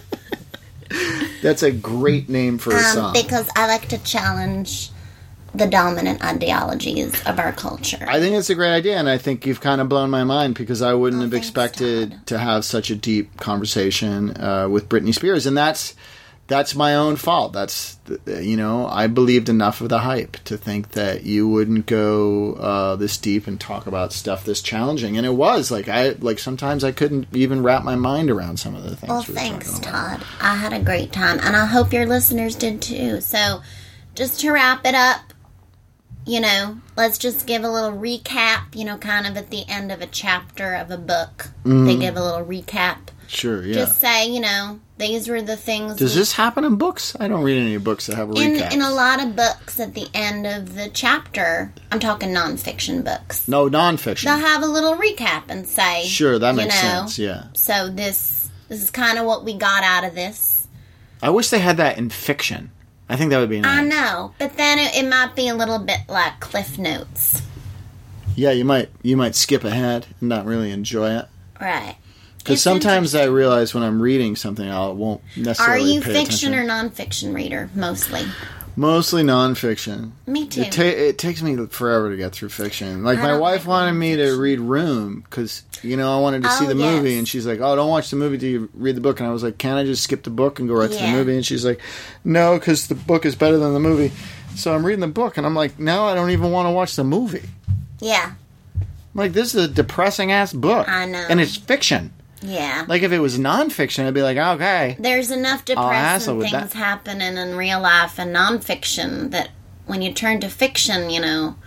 That's a great name for a um, song. Because I like to challenge the dominant ideologies of our culture. I think it's a great idea, and I think you've kind of blown my mind because I wouldn't oh, have thanks, expected Todd. to have such a deep conversation uh, with Britney Spears, and that's that's my own fault. That's you know I believed enough of the hype to think that you wouldn't go uh, this deep and talk about stuff this challenging, and it was like I like sometimes I couldn't even wrap my mind around some of the things. Well, we were thanks, talking about. Todd. I had a great time, and I hope your listeners did too. So, just to wrap it up. You know, let's just give a little recap, you know, kind of at the end of a chapter of a book. Mm. They give a little recap. Sure, yeah. Just say, you know, these were the things... Does this happen in books? I don't read any books that have a recap. In, in a lot of books at the end of the chapter, I'm talking nonfiction books. No, nonfiction. They'll have a little recap and say... Sure, that makes you know, sense, yeah. So this, this is kind of what we got out of this. I wish they had that in fiction. I think that would be nice. I know, but then it, it might be a little bit like Cliff Notes. Yeah, you might you might skip ahead and not really enjoy it. Right. Because sometimes I realize when I'm reading something, I won't necessarily Are you pay fiction attention. or nonfiction reader, mostly? Mostly nonfiction. Me too. It, ta- it takes me forever to get through fiction. Like, I my don't wife like wanted me to nonfiction. read Room, because, you know, I wanted to Oh, see the yes. movie, and she's like, oh, don't watch the movie till you read the book. And I was like, can't I just skip the book and go right to the Yeah. movie? And she's like, no, because the book is better than the movie. So I'm reading the book, and I'm like, now I don't even want to watch the movie. Yeah. I'm like, this is a depressing-ass book. I know. And it's fiction. Yeah. Like, if it was nonfiction, I'd be like, okay. There's enough hassle depressing with things that. happening in real life and nonfiction that when you turn to fiction, you know.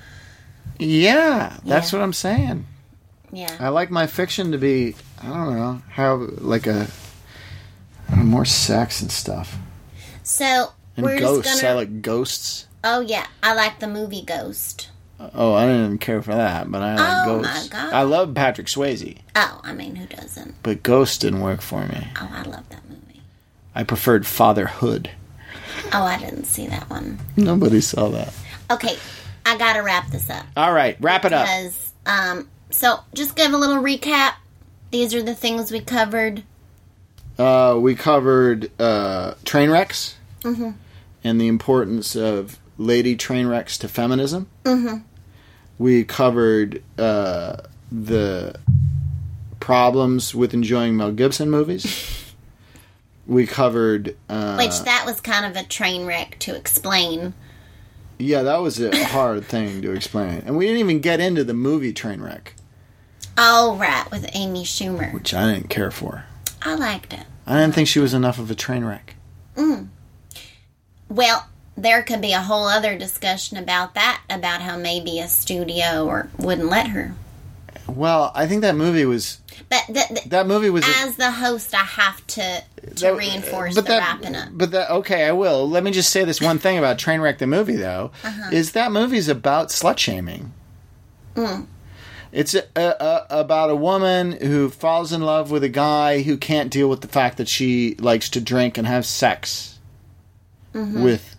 Yeah, that's Yeah. what I'm saying. Yeah. I like my fiction to be, I don't know, have like a, I don't know, more sex and stuff. So, And we're ghosts. just gonna... I like ghosts. Oh, yeah. I like the movie Ghost. Oh, I didn't even care for that, but I like Oh, ghosts. my God. I love Patrick Swayze, Oh, I mean, who doesn't? but Ghost didn't work for me. Oh, I love that movie. I preferred Fatherhood. Oh, I didn't see that one. Nobody saw that. Okay, I gotta wrap this up. All right, wrap it up. Because, um, so, just give a little recap. These are the things we covered. Uh, we covered uh, train wrecks Mm-hmm. and the importance of lady train wrecks to feminism. Mm-hmm. We covered uh, the problems with enjoying Mel Gibson movies. We covered... Uh, Which, that was kind of a train wreck to explain. Yeah, that was a hard thing to explain. And we didn't even get into the movie Trainwreck, Oh, right, with Amy Schumer. which I didn't care for. I liked it. I didn't think she was enough of a train wreck. Mm. Well, there could be a whole other discussion about that, about how maybe a studio or wouldn't let her. Well, I think that movie was... But th- th- That movie was... as the host, I have to, to that- reinforce but the that, wrapping up. But that, okay, I will. Let me just say this one thing about Trainwreck the movie, though, Uh-huh. is that movie's about slut-shaming. Mm. It's a, a, about a woman who falls in love with a guy who can't deal with the fact that she likes to drink and have sex Mm-hmm. with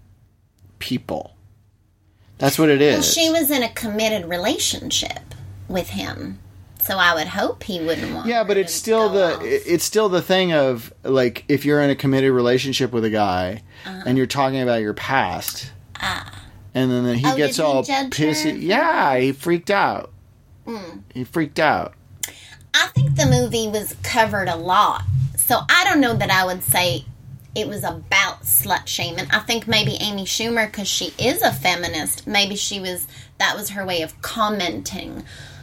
people. That's what it is. Well, she was in a committed relationship with him, so I would hope he wouldn't want. Yeah, her but it's to still go the off. it's still the thing of like if you're in a committed relationship with a guy Uh-huh. and you're talking about your past, Ah. and then he Oh, gets did he all judge pissy. her? Yeah, he freaked out. Mm. He freaked out. I think the movie was covered a lot, so I don't know that I would say it was about slut shaming. I think maybe Amy Schumer, because she is a feminist, maybe she was that was her way of commenting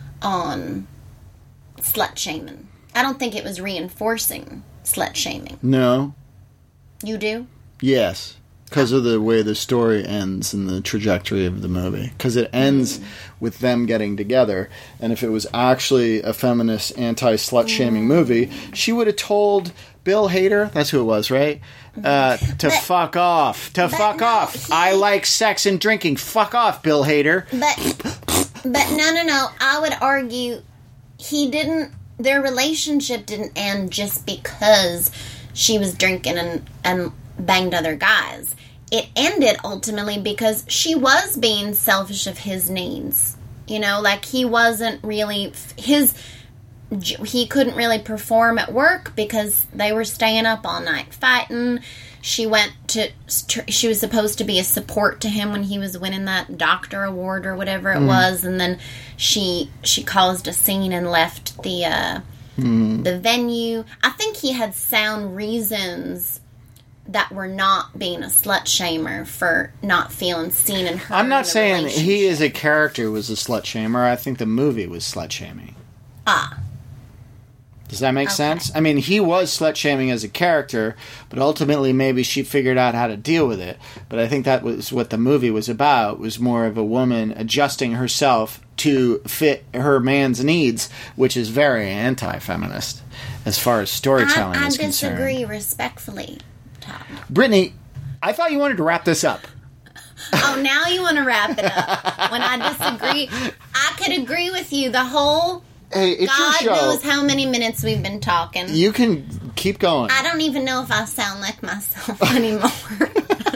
on slut shaming. I don't think it was reinforcing slut shaming. No. You do? Yes. Because of the way the story ends and the trajectory of the movie. Because it ends mm. with them getting together. And if it was actually a feminist anti-slut-shaming mm. movie, she would have told Bill Hader, that's who it was, right? Uh, to but, fuck off. To fuck no, off. He, I like sex and drinking. Fuck off, Bill Hader. But, but no, no, no. I would argue he didn't, their relationship didn't end just because she was drinking and, and banged other guys. It ended ultimately because she was being selfish of his needs. You know, like he wasn't really, his, he couldn't really perform at work because they were staying up all night fighting. She went to, she was supposed to be a support to him when he was winning that doctor award or whatever it mm. was. And then she, she caused a scene and left the, uh, mm. the venue. I think he had sound reasons that were not being a slut shamer for not feeling seen and heard. I'm not saying he as a character was a slut shamer. I think the movie was slut shaming. Ah. Does that make okay. sense? I mean, he was slut shaming as a character, but ultimately maybe she figured out how to deal with it. But I think that was what the movie was about, was more of a woman adjusting herself to fit her man's needs, which is very anti-feminist as far as storytelling I, I is concerned. I disagree respectfully. Brittany, I thought you wanted to wrap this up. Oh, now you want to wrap it up. When I disagree, I could agree with you the whole... Hey, it's God your show. knows how many minutes we've been talking. You can keep going. I don't even know if I sound like myself anymore.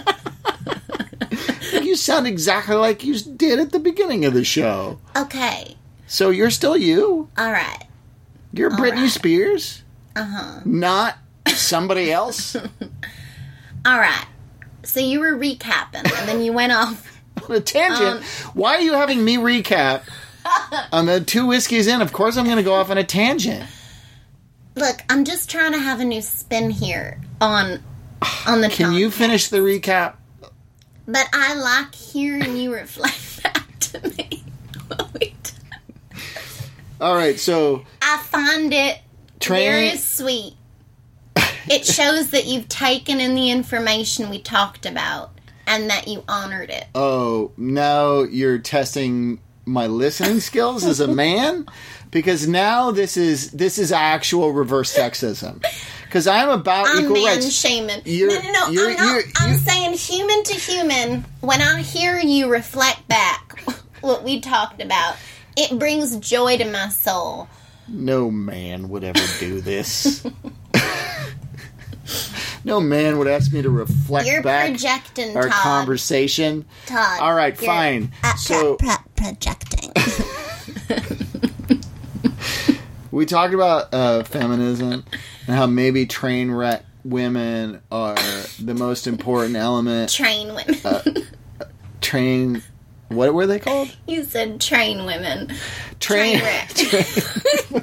You sound exactly like you did at the beginning of the show. Okay. So you're still you? All right. You're All Britney right. Spears? Uh-huh. Not somebody else? All right. So you were recapping, and then you went off on a tangent. Um, Why are you having me recap? I'm the two whiskeys in. Of course I'm going to go off on a tangent. Look, I'm just trying to have a new spin here on on the Can you finish the recap? But I like hearing you reflect back to me. Wait. All right, so... I find it Train- very sweet. It shows that you've taken in the information we talked about and that you honored it. Oh, now you're testing my listening skills as a man? Because now this is this is actual reverse sexism. Because I'm about I'm equal man rights. shaming. You're, no, no, no. you're, I'm, not, you're, I'm you're, saying human to human. When I hear you reflect back what we talked about, it brings joy to my soul. No man would ever do this. No man would ask me to reflect You're back projecting, our Todd. conversation. Todd. All right, You're, fine. Uh, so pro- pro- projecting. we talked about uh, feminism and how maybe train wreck women are the most important element. Train women. uh, train. What were they called? You said train women. Train. Train wreck. Train.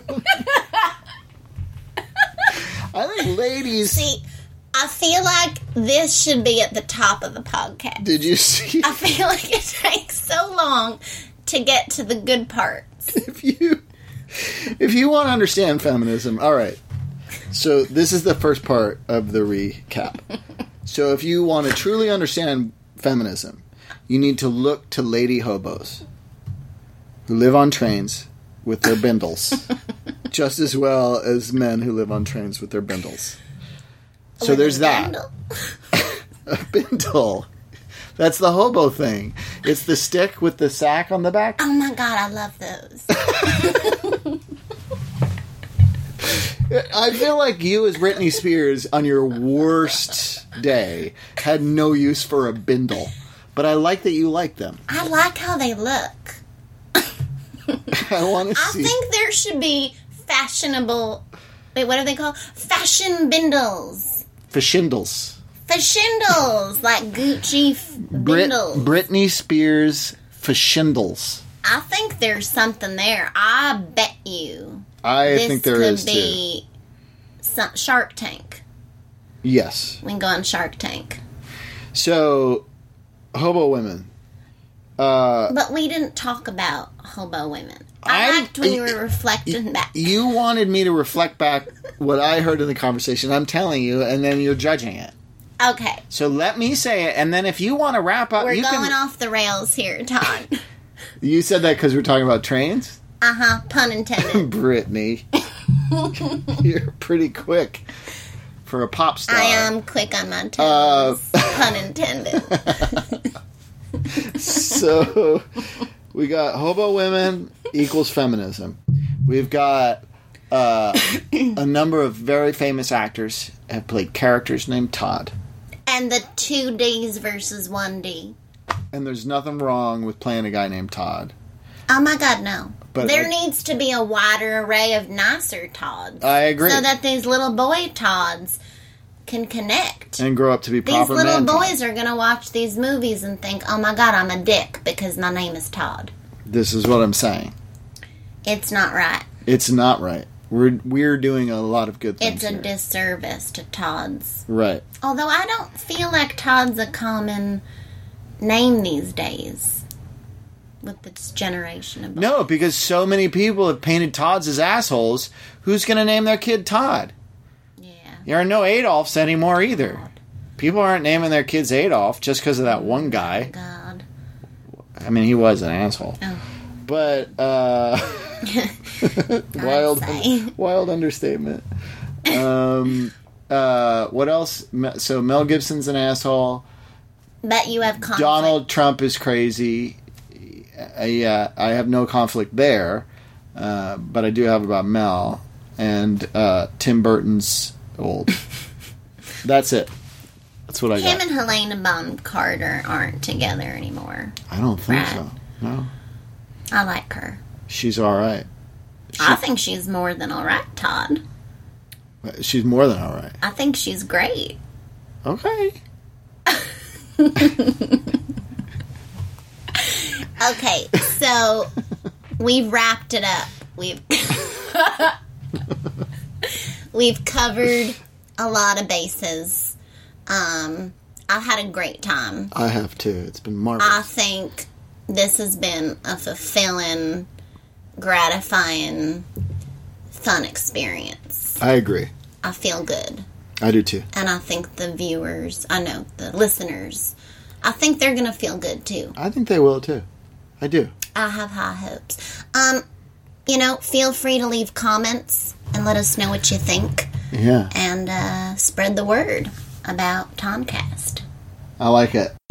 I think ladies. See, I feel like this should be at the top of the podcast. Did you see? I feel like it takes so long to get to the good parts. If you, if you want to understand feminism, all right. So this is the first part of the recap. So if you want to truly understand feminism, you need to look to lady hobos who live on trains with their bindles, just as well as men who live on trains with their bindles. So With there's a that. bindle? A bindle. That's the hobo thing. It's the stick with the sack on the back. Oh my god, I love those. I feel like you as Britney Spears on your worst day had no use for a bindle. But I like that you like them. I like how they look. I want to I see. think there should be fashionable... Wait, what are they called? Fashion bindles. Fashindles. Fashindles. Like Gucci f- Brit- bindles. Britney Spears fashindles. I think there's something there. I bet you. I this think there could is too. be some Shark Tank. Yes. We can go on Shark Tank. So, hobo women. Uh, But we didn't talk about hobo women. I, I- liked when you y- were reflecting back. You wanted me to reflect back what I heard in the conversation. I'm telling you, and then you're judging it. Okay. So let me say it, and then if you want to wrap up, We're you going can. off the rails here, Todd. You said that because we're talking about trains? Uh-huh. Pun intended. Brittany. You're pretty quick for a pop star. I am quick on my toes. Uh, Pun intended. So, we got hobo women equals feminism. We've got uh, a number of very famous actors have played characters named Todd. And the two D's versus one D. And there's nothing wrong with playing a guy named Todd. Oh my God, no. But there I, needs to be a wider array of nicer Todds. I agree. So that these little boy Todds can connect. And grow up to be proper These little man boys Todd. are going to watch these movies and think, oh my God, I'm a dick because my name is Todd. This is what I'm saying. It's not right. It's not right. We're we're doing a lot of good things It's a here. disservice to Todds. Right. Although I don't feel like Todd's a common name these days with this generation of boys. No, because so many people have painted Todds as assholes. Who's going to name their kid Todd? Yeah. There are no Adolphs anymore either. God. People aren't naming their kids Adolf just because of that one guy. God. I mean, he was an asshole. Oh. But, uh... wild, say. wild understatement. Um, uh, what else? Me- So Mel Gibson's an asshole. Bet you have conflict. Donald Trump is crazy. Uh, yeah, I have no conflict there, uh, but I do have about Mel. And uh, Tim Burton's old. That's it. That's what I Him got. and Helena Bonham Carter aren't together anymore. I don't think Right. so. No, I like her. she's all right. She, I think she's more than alright, Todd. she's more than all right. I think she's great. Okay. Okay, so we've wrapped it up. We've we've covered a lot of bases. Um, I've had a great time. I have too. It's been I marvelous. think this has been a fulfilling, gratifying, fun experience. I agree. I feel good. I do too. And I think the viewers, I know, the listeners, I think they're going to feel good too. I think they will too. I do. I have high hopes. Um, you know, feel free to leave comments and let us know what you think. Yeah. And uh, spread the word about Tomcast. I like it.